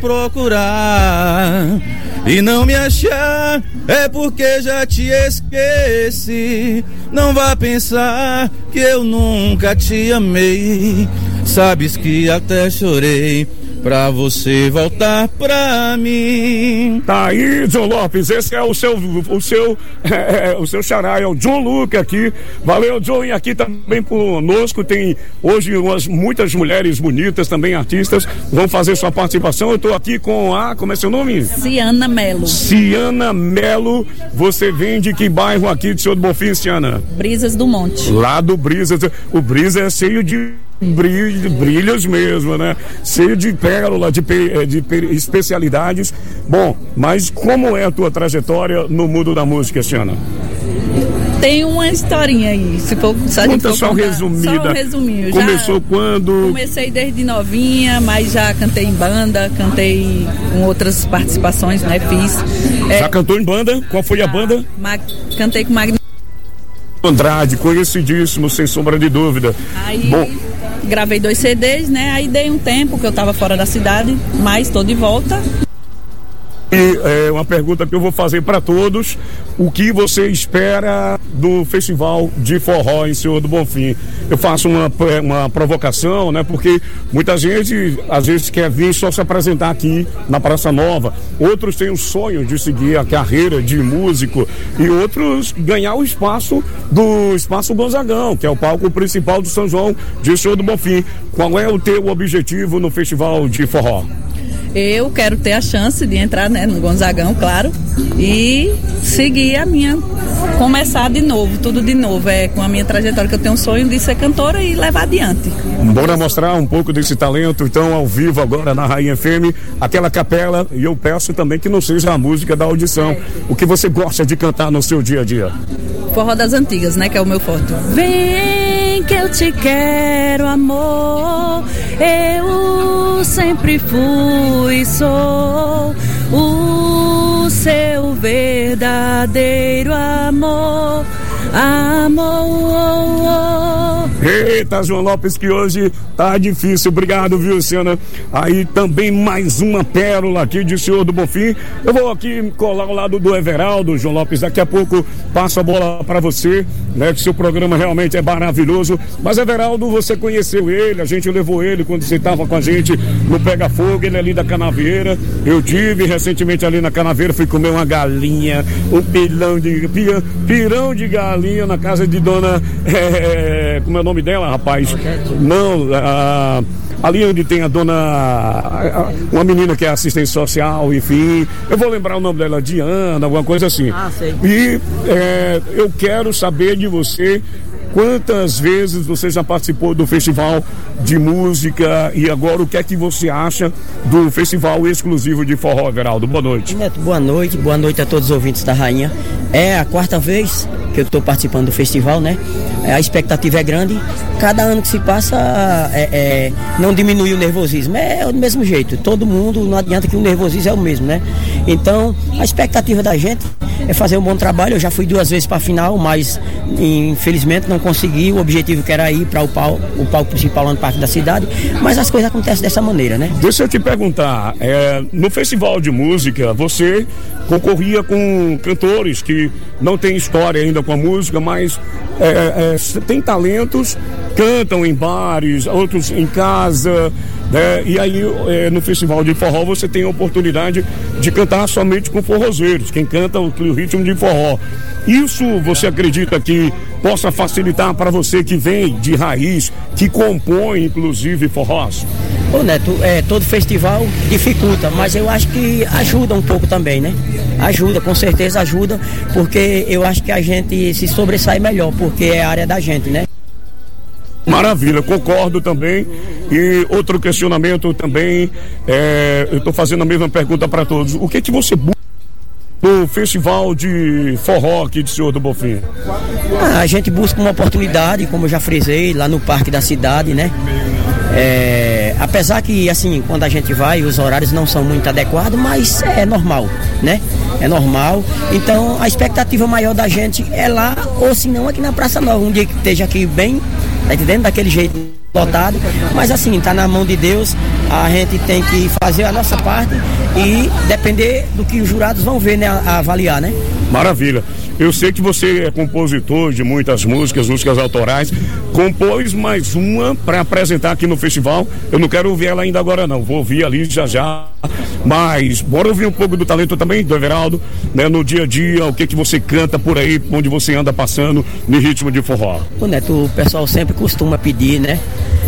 procurar e não me achar, é porque já te esqueci. Não vá pensar que eu nunca te amei. Sabes que até chorei pra você voltar pra mim. Tá aí, John Lopes, esse é o seu, o seu, é, o seu xará, é o John Lucas aqui. Valeu, John, e aqui também conosco tem hoje umas, muitas mulheres bonitas, também artistas, vão fazer sua participação. Eu tô aqui com a, como é seu nome? Ciana Melo. Ciana Melo, você vem de que bairro aqui de Senhor do Bonfim, Ciana? Brisas do Monte. Lá do Brisas, o Brisas é cheio de Brilhos, brilhos mesmo, né? Cheio de pérola, de, de, de especialidades. Bom, mas como é a tua trajetória no mundo da música, Ciana? Tem uma historinha aí, se for só Conta só resumida. Só um resuminho. Começou já quando? Comecei desde novinha, mas já cantei em banda, cantei com outras participações, né? Fiz. Já é, cantou em banda? Qual foi a banda? Ma, cantei com Magno Andrade, conhecidíssimo, sem sombra de dúvida. Aí, bom, gravei dois C Ds, né? Aí dei um tempo que eu tava fora da cidade, mas tô de volta. E é, uma pergunta que eu vou fazer para todos: o que você espera do Festival de Forró em Senhor do Bonfim? Eu faço uma, uma provocação, né? Porque muita gente às vezes quer vir só se apresentar aqui na Praça Nova, outros têm o sonho de seguir a carreira de músico e outros ganhar o espaço do Espaço Gonzagão, que é o palco principal do São João de Senhor do Bonfim. Qual é o teu objetivo no Festival de Forró? Eu quero ter a chance de entrar, né, no Gonzagão, claro, e seguir a minha, começar de novo, tudo de novo, é com a minha trajetória, que eu tenho um sonho de ser cantora e levar adiante. Bora mostrar um pouco desse talento, então, ao vivo agora na Rainha F M, aquela capela, e eu peço também que não seja a música da audição. É. O que você gosta de cantar no seu dia a dia? Forró das Antigas, né, que é o meu forte. Vem que eu te quero, amor, eu sempre fui e sou o seu verdadeiro amor, amor. Eita, João Lopes, que hoje tá difícil. Obrigado, viu, Ciana? Aí também mais uma pérola aqui de Senhor do Bonfim. Eu vou aqui colar ao lado do Everaldo, João Lopes. Daqui a pouco passo a bola para você, né? Que seu programa realmente é maravilhoso. Mas, Everaldo, você conheceu ele, a gente levou ele quando você estava com a gente no Pega Fogo, ele ali da Canavieira. Eu tive recentemente ali na Canavieira, fui comer uma galinha, um pilão de pia, pirão de galinha na casa de dona. É, como é o nome dela, rapaz? Não, a, ali onde tem a dona, a, uma menina que é assistente social, enfim, eu vou lembrar o nome dela, Diana, alguma coisa assim. Ah, sei. E é, eu quero saber de você quantas vezes você já participou do festival de música e agora o que é que você acha do festival exclusivo de forró, Everaldo? Boa noite. Neto, boa noite, boa noite a todos os ouvintes da Rainha. É a quarta vez que eu estou participando do festival, né? A expectativa é grande. Cada ano que se passa é, é, não diminui o nervosismo. É, é do mesmo jeito. Todo mundo, não adianta que o nervosismo é o mesmo, né? Então, a expectativa da gente é fazer um bom trabalho. Eu já fui duas vezes para a final, mas infelizmente não consegui. O objetivo que era ir para o palco, o palco principal lá no Parque da Cidade. Mas as coisas acontecem dessa maneira, né? Deixa eu te perguntar, é, no festival de música, você concorria com cantores que não têm história ainda com a música, mas é, é, tem talentos, cantam em bares, outros em casa, né? E aí é, no festival de forró você tem a oportunidade de cantar somente com forrozeiros, quem canta o, o ritmo de forró. Isso você acredita que possa facilitar para você que vem de raiz, que compõe inclusive forrós? Ô Neto, é, todo festival dificulta, mas eu acho que ajuda um pouco também, né? Ajuda, com certeza ajuda, porque eu acho que a gente se sobressai melhor, porque é a área da gente, né? Maravilha, concordo também. E outro questionamento também, é, eu estou fazendo a mesma pergunta para todos. O que que você busca no festival de forró aqui de Senhor do Bonfim? Ah, a gente busca uma oportunidade, como eu já frisei, lá no Parque da Cidade, né? É, apesar que, assim, quando a gente vai, os horários não são muito adequados, mas é normal, né? É normal. Então, a expectativa maior da gente é lá, ou se não, aqui na Praça Nova. Um dia que esteja aqui bem, tá entendendo? Daquele jeito lotado. Mas, assim, tá na mão de Deus. A gente tem que fazer a nossa parte e depender do que os jurados vão ver, né? A, a avaliar, né? Maravilha. Eu sei que você é compositor de muitas músicas, músicas autorais. Compôs mais uma para apresentar aqui no festival. Eu não quero ouvir ela ainda agora não, vou ouvir ali já já. Mas bora ouvir um pouco do talento também do Everaldo, né? No dia a dia, o que que você canta por aí, onde você anda passando no ritmo de forró. O Neto, o pessoal sempre costuma pedir, né?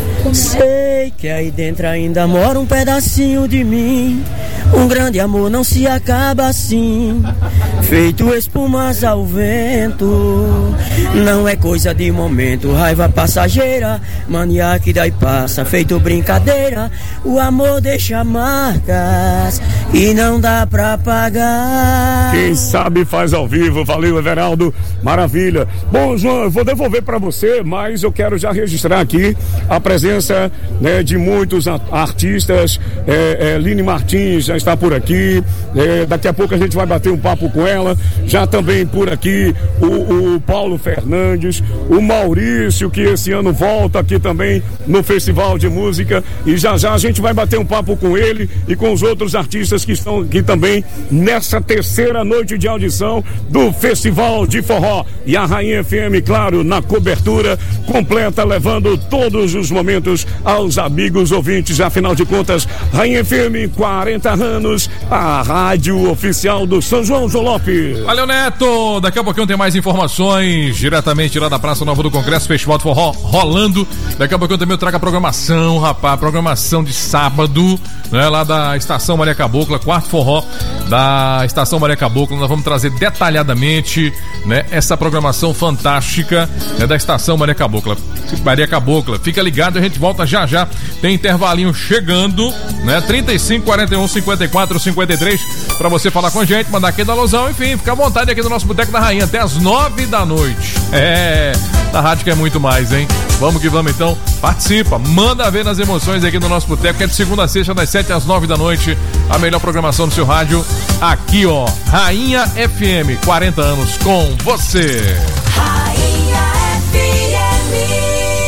Sei que aí dentro ainda mora um pedacinho de mim. Um grande amor não se acaba assim, feito espumas ao vento. Não é coisa de momento, raiva passageira, mania que daí passa, feito brincadeira. O amor deixa marcas e não dá pra pagar. Quem sabe faz ao vivo. Valeu, Everaldo, maravilha. Bom, João, eu vou devolver pra você, mas eu quero já registrar aqui a presença, né, de muitos artistas. é, é, Line Martins já está por aqui, é, daqui a pouco a gente vai bater um papo com ela. Já também por aqui o, o Paulo Fernandes, o Maurício, que esse ano volta aqui também no Festival de Música, e já já a gente vai bater um papo com ele e com os outros artistas que estão aqui também nessa terceira noite de audição do Festival de Forró. E a Rainha F M, claro, na cobertura completa, levando todos os momentos aos amigos ouvintes. Afinal de contas, Rainha F M, quarenta anos, a rádio oficial do São João, João Lopes. Valeu, Neto. Daqui a pouquinho tem mais informações diretamente lá da Praça Nova do Congresso, Festival de Forró rolando. Daqui a pouquinho também eu trago a programação, rapaz, programação de sábado, né, lá da Estação Maria Cabocla, quarto forró da Estação Maria Cabocla. Nós vamos trazer detalhadamente, né, essa programação fantástica, né, da Estação Maria Cabocla. Maria Cabocla, fica ligado, a gente volta já já. Tem intervalinho chegando, né? trinta e cinco, quarenta e um, cinquenta e quatro, cinquenta e três pra você falar com a gente, mandar aqui da alusão, enfim, fica à vontade aqui do nosso Boteco da Rainha até as nove da noite. É, da rádio que é muito mais, hein? Vamos que vamos então, participa, manda ver nas emoções aqui do nosso Boteco, que é de segunda a sexta, das sete às nove da noite, a melhor programação do seu rádio, aqui ó, Rainha F M, quarenta anos com você. Rainha F M.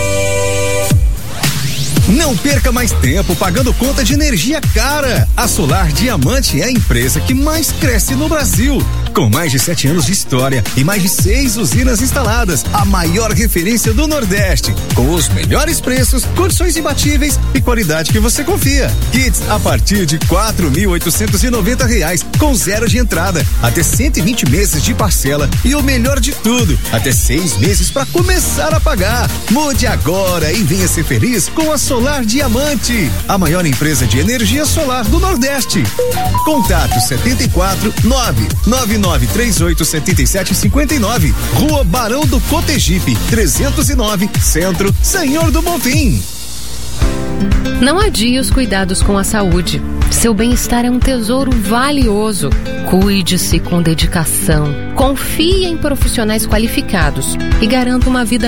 Não perca mais tempo pagando conta de energia cara. A Solar Diamante é a empresa que mais cresce no Brasil. Com mais de sete anos de história e mais de seis usinas instaladas, a maior referência do Nordeste, com os melhores preços, condições imbatíveis e qualidade que você confia. Kits a partir de quatro mil oitocentos e noventa reais, com zero de entrada, até cento e vinte meses de parcela e o melhor de tudo, até seis meses para começar a pagar. Mude agora e venha ser feliz com a Solar Diamante, a maior empresa de energia solar do Nordeste. Contato setenta e quatro, nove nove nove três oito sete sete cinco nove, Rua Barão do Cotegipe, trezentos e nove, Centro, Senhor do Bonfim. Não adie os cuidados com a saúde. Seu bem-estar é um tesouro valioso. Cuide-se com dedicação. Confie em profissionais qualificados e garanta uma vida